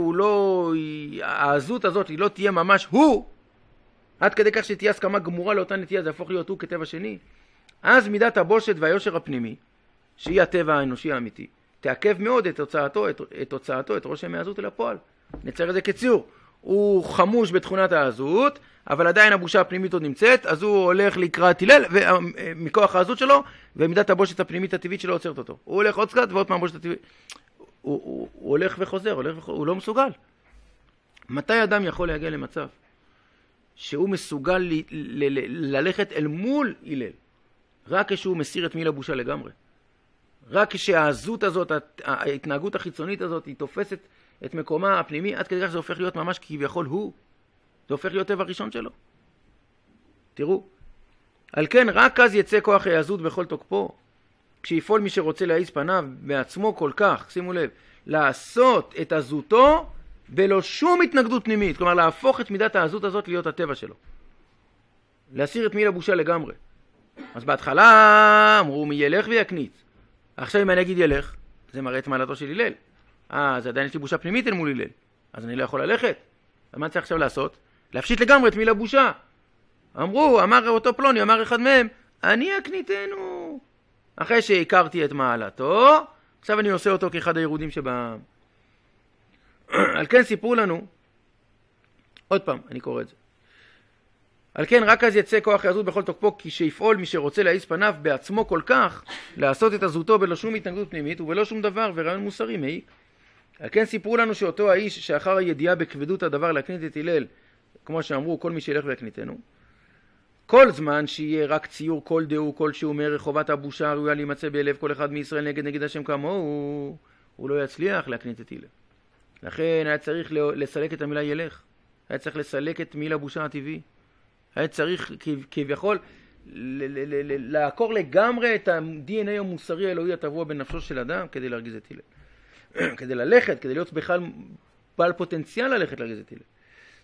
העזות הזאת לא תהיה ממש הוא, עד כדי כך שתהיה הסכמה גמורה לאותה נטייה, זה יהפוך להיות הוא כטבע שני, אז מידת הבושת והיושר הפנימי, שהיא הטבע האנושי האמיתי, תעכב מאוד את הוצאתו, את רושם העזות אל הפועל. נצייר את זה כציור. הוא חמוש בתכונת העזות, אבל עדיין הבושה הפנימית עוד נמצאת, אז הוא הולך לקראת הלל, מכוח העזות שלו, ומידת הבושת הפנימית הטבעית שלו עוצרת אותו. הוא הולך עוד קצת, ועוד פעם בושת הטבעית. הוא הולך וחוזר, הוא לא מסוגל. מתי אדם יכול להגיע למצב שהוא מסוגל ללכת אל מול הלל? רק כשהוא מסיר את מיל הבושה לגמרי. רק כשהעזות הזאת, ההתנהגות החיצונית הזאת, היא תופסת את מקומה הפנימי, עד כדי כך זה הופך להיות ממש כביכול הוא. זה הופך להיות טבע ראשון שלו. תראו. על כן, רק אז יצא כוח העזות בכל תוקפו. כשיפעול מי שרוצה להעיז פניו בעצמו כל כך, שימו לב, לעשות את עזותו בלא שום התנגדות פנימית, כלומר להפוך את מידת העזות הזאת להיות הטבע שלו. להסיר את מעיל הבושה לגמרי. אז בהתחלה אמרו מי ילך ויקניץ. עכשיו אם אני אגיד ילך, זה מראה את מעלתו של הלל. אז עדיין יש לי בושה פנימית אל מול הלל. אז אני לא יכול ללכת. אז מה צריך עכשיו לעשות? להפשיט לגמרי את מעיל הבושה. אמר אותו פלוני, אמר אחד מהם, אני אקניתנו. אחרי שהכרתי את מעלתו, עכשיו אני עושה אותו כאחד הירודים שבעם. על כן סיפרו לנו, עוד פעם, אני קורא את זה. על כן רק אז יצא כוח העזות בכל תוקפו, כי שיפעול מי שרוצה להעיז פניו בעצמו כל כך, לעשות את עזותו בלא שום התנגדות פנימית ובלא שום דבר ורעיון מוסרי מעיק. על כן סיפרו לנו שאותו האיש שאחר הידיעה בכבדות הדבר להקנית את הלל, כמו שאמרו כל מי שילך ויקניתנו, כל זמן שיהיה רק ציור כל דהו כלשהו מערך חובת הבושה הראויה להימצא בלב כל אחד מישראל נגד השם כמוהו, הוא לא יצליח להקנית את הלל. לכן היה צריך לסלק את המילה ילך, היה צריך לסלק את מיל הבושה הטבעי, היה צריך כביכול לעקור לגמרי את ה-DNA המוסרי האלוהי הטבוע בנפשו של אדם כדי להרגיז את הלל. כדי ללכת, כדי להיות בכלל בעל פוטנציאל ללכת להרגיז את הלל.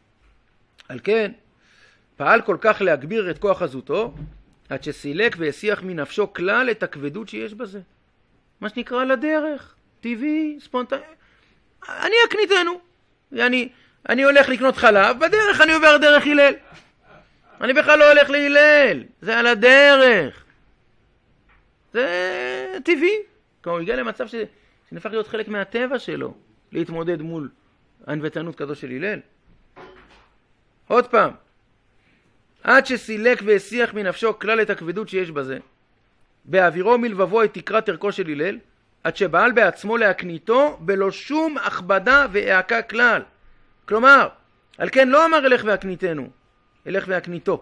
על כן, פעל כל כך להגביר את כוח עזותו, עד שסילק והסיח מנפשו כלל את הכבדות שיש בזה. מה שנקרא לדרך, טבעי, ספונטני. אני אקניתנו. אני הולך לקנות חלב, בדרך אני עובר דרך הלל. אני בכלל לא הולך להלל, זה על הדרך. זה טבעי. כלומר, הוא הגיע למצב שנפך להיות חלק מהטבע שלו, להתמודד מול ענוותנות כזו של הלל. עוד פעם, עד שסילק והסיח מנפשו כלל את הכבדות שיש בזה, באווירו מלבבו את תקרת ערכו של הלל, עד שבעל בעצמו להקניתו בלא שום הכבדה והעקה כלל. כלומר, על כן לא אמר אלך והקניתנו, אלך והקניתו.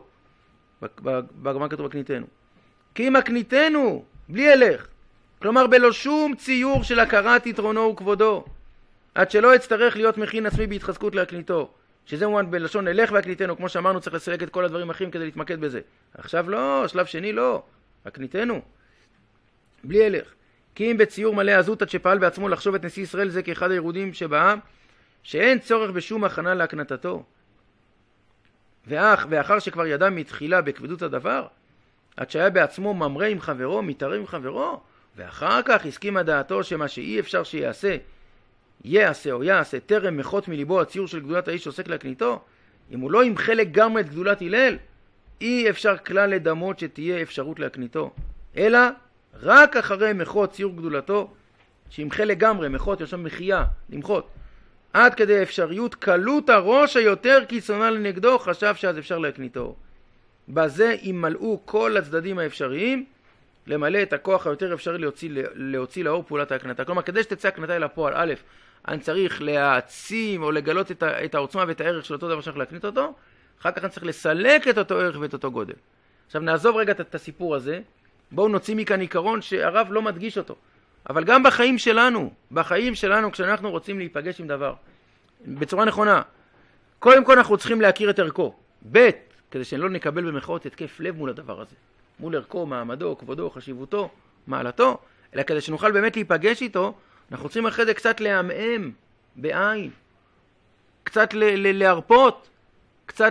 בגמרא כתוב הקניתנו. כי אם הקניתנו, בלי אלך. כלומר, בלא שום ציור של הכרת יתרונו וכבודו. עד שלא יצטרך להיות מכין עצמי בהתחזקות להקניתו. שזה מובן בלשון אלך והקניתנו, כמו שאמרנו, צריך לסלק את כל הדברים אחרים כדי להתמקד בזה. עכשיו לא, שלב שני לא. הקניתנו. בלי אלך. כי אם בציור מלא עזות עד שפעל בעצמו לחשוב את נשיא ישראל זה כאחד הירודים שבעם, שאין צורך בשום הכנה להקנתתו. ואחר שכבר ידע מתחילה בכבדות הדבר, עד שהיה בעצמו ממרא עם חברו, מתערב עם חברו, ואחר כך הסכימה דעתו שמה שאי אפשר שיעשה, יעשה או יעשה, טרם מחות מליבו הציור של גדולת האיש שעוסק להקניתו, אם הוא לא ימחה לגמרי את גדולת הלל, אי אפשר כלל לדמות שתהיה אפשרות להקניתו, אלא רק אחרי מחות ציור גדולתו, שימחה לגמרי, מחות יושב מחייה, למחות, עד כדי אפשריות קלות הראש היותר קיצונה לנגדו, חשב שאז אפשר להקניתו. בזה ימלאו כל הצדדים האפשריים, למלא את הכוח היותר אפשרי להוציא לאור פעולת ההקנתה. כלומר, כדי שתצא הקנתה אל הפועל, א', אני צריך להעצים או לגלות את העוצמה ואת הערך של אותו דבר שאני להקנית אותו, אחר כך אני צריך לסלק את אותו ערך ואת אותו גודל. עכשיו נעזוב רגע את הסיפור הזה, בואו נוציא מכאן עיקרון שהרב לא מדגיש אותו. אבל גם בחיים שלנו, כשאנחנו רוצים להיפגש עם דבר, בצורה נכונה, קודם כל אנחנו צריכים להכיר את ערכו. ב', כדי שלא נקבל במחאות התקף לב מול הדבר הזה. מול ערכו, מעמדו, כבודו, חשיבותו, מעלתו, אלא כדי שנוכל באמת להיפגש איתו, אנחנו צריכים אחרי זה קצת להמאם בעין, קצת להרפות, קצת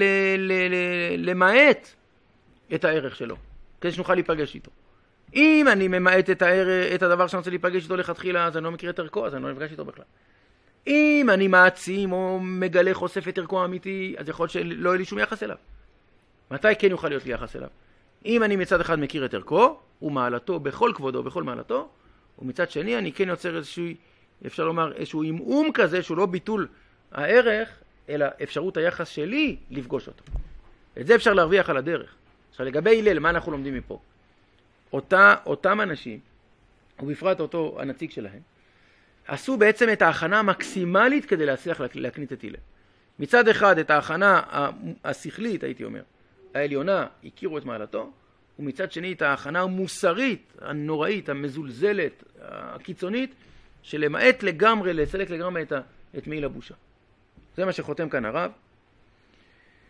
למעט את הערך שלו, כדי שנוכל להיפגש איתו. אם אני ממעט את הדבר שאני רוצה להיפגש איתו לכתחילה, אז אני לא מכיר את ערכו, אז אני לא נפגש איתו בכלל. אם אני מעצים או מגלה חושף את ערכו האמיתי, אז יכול להיות שלא יהיה לי שום יחס אליו. מתי כן יוכל להיות לי יחס אליו? אם אני מצד אחד מכיר את ערכו, ומעלתו בכל כבודו, בכל מעלתו, ומצד שני אני כן יוצר אפשר לומר, איזשהו עמעום כזה, שהוא לא ביטול הערך, אלא אפשרות היחס שלי לפגוש אותו. את זה אפשר להרוויח על הדרך. עכשיו לגבי הלל, מה אנחנו לומדים מפה? אותם אנשים, ובפרט אותו הנציג שלהם, עשו בעצם את ההכנה המקסימלית כדי להצליח להקנית את הלל. מצד אחד את ההכנה השכלית, הייתי אומר, העליונה, הכירו את מעלתו, ומצד שני את ההכנה המוסרית, הנוראית, המזולזלת, הקיצונית, שלמעט לגמרי, לסלק לגמרי את מעיל הבושה. זה מה שחותם כאן הרב.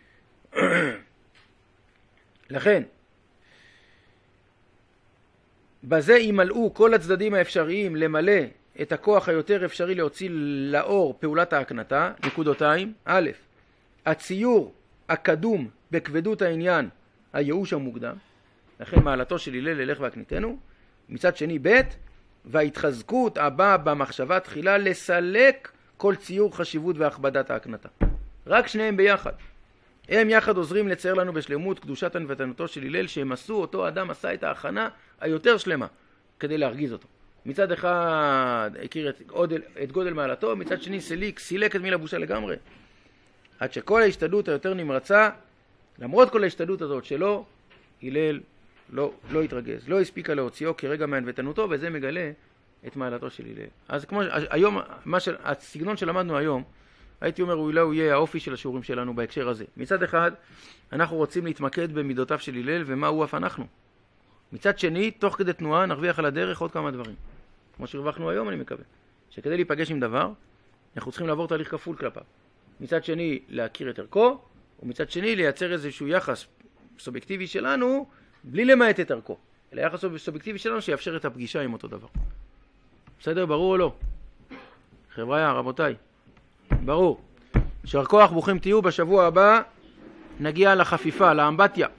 לכן, בזה ימלאו כל הצדדים האפשריים למלא את הכוח היותר אפשרי להוציא לאור פעולת ההקנטה. נקודותיים. א', הציור הקדום בכבדות העניין, הייאוש המוקדם, לכן מעלתו של הלל ללך והקניתנו. מצד שני ב', וההתחזקות הבאה במחשבה תחילה לסלק כל ציור חשיבות והכבדת ההקנטה. רק שניהם ביחד. הם יחד עוזרים לצייר לנו בשלמות קדושת הנוותנותו של הלל, שהם עשו, אותו אדם עשה את ההכנה היותר שלמה כדי להרגיז אותו. מצד אחד הכיר את גודל מעלתו, מצד שני סילק את מיל הבושה לגמרי. עד שכל ההשתדלות היותר נמרצה, למרות כל ההשתדלות הזאת שלו, הלל לא התרגז, לא הספיקה להוציאו כרגע מהנוותנותו, וזה מגלה את מעלתו של הלל. אז כמו היום, הסגנון שלמדנו היום, הייתי אומר, הוא יהיה האופי של השיעורים שלנו בהקשר הזה. מצד אחד, אנחנו רוצים להתמקד במידותיו של הלל ומה הוא אף אנחנו. מצד שני, תוך כדי תנועה נרוויח על הדרך עוד כמה דברים. כמו שהרווחנו היום, אני מקווה. שכדי להיפגש עם דבר, אנחנו צריכים לעבור תהליך כפול כלפיו. מצד שני, להכיר את ערכו, ומצד שני, לייצר איזשהו יחס סובייקטיבי שלנו, בלי למעט את ערכו. אלא יחס סובייקטיבי שלנו שיאפשר את הפגישה עם אותו דבר. בסדר? ברור או לא? חבר'ה, רבותיי. ברור. יישר כוח, ברוכים תהיו. בשבוע הבא נגיע לחפיפה, לאמבטיה.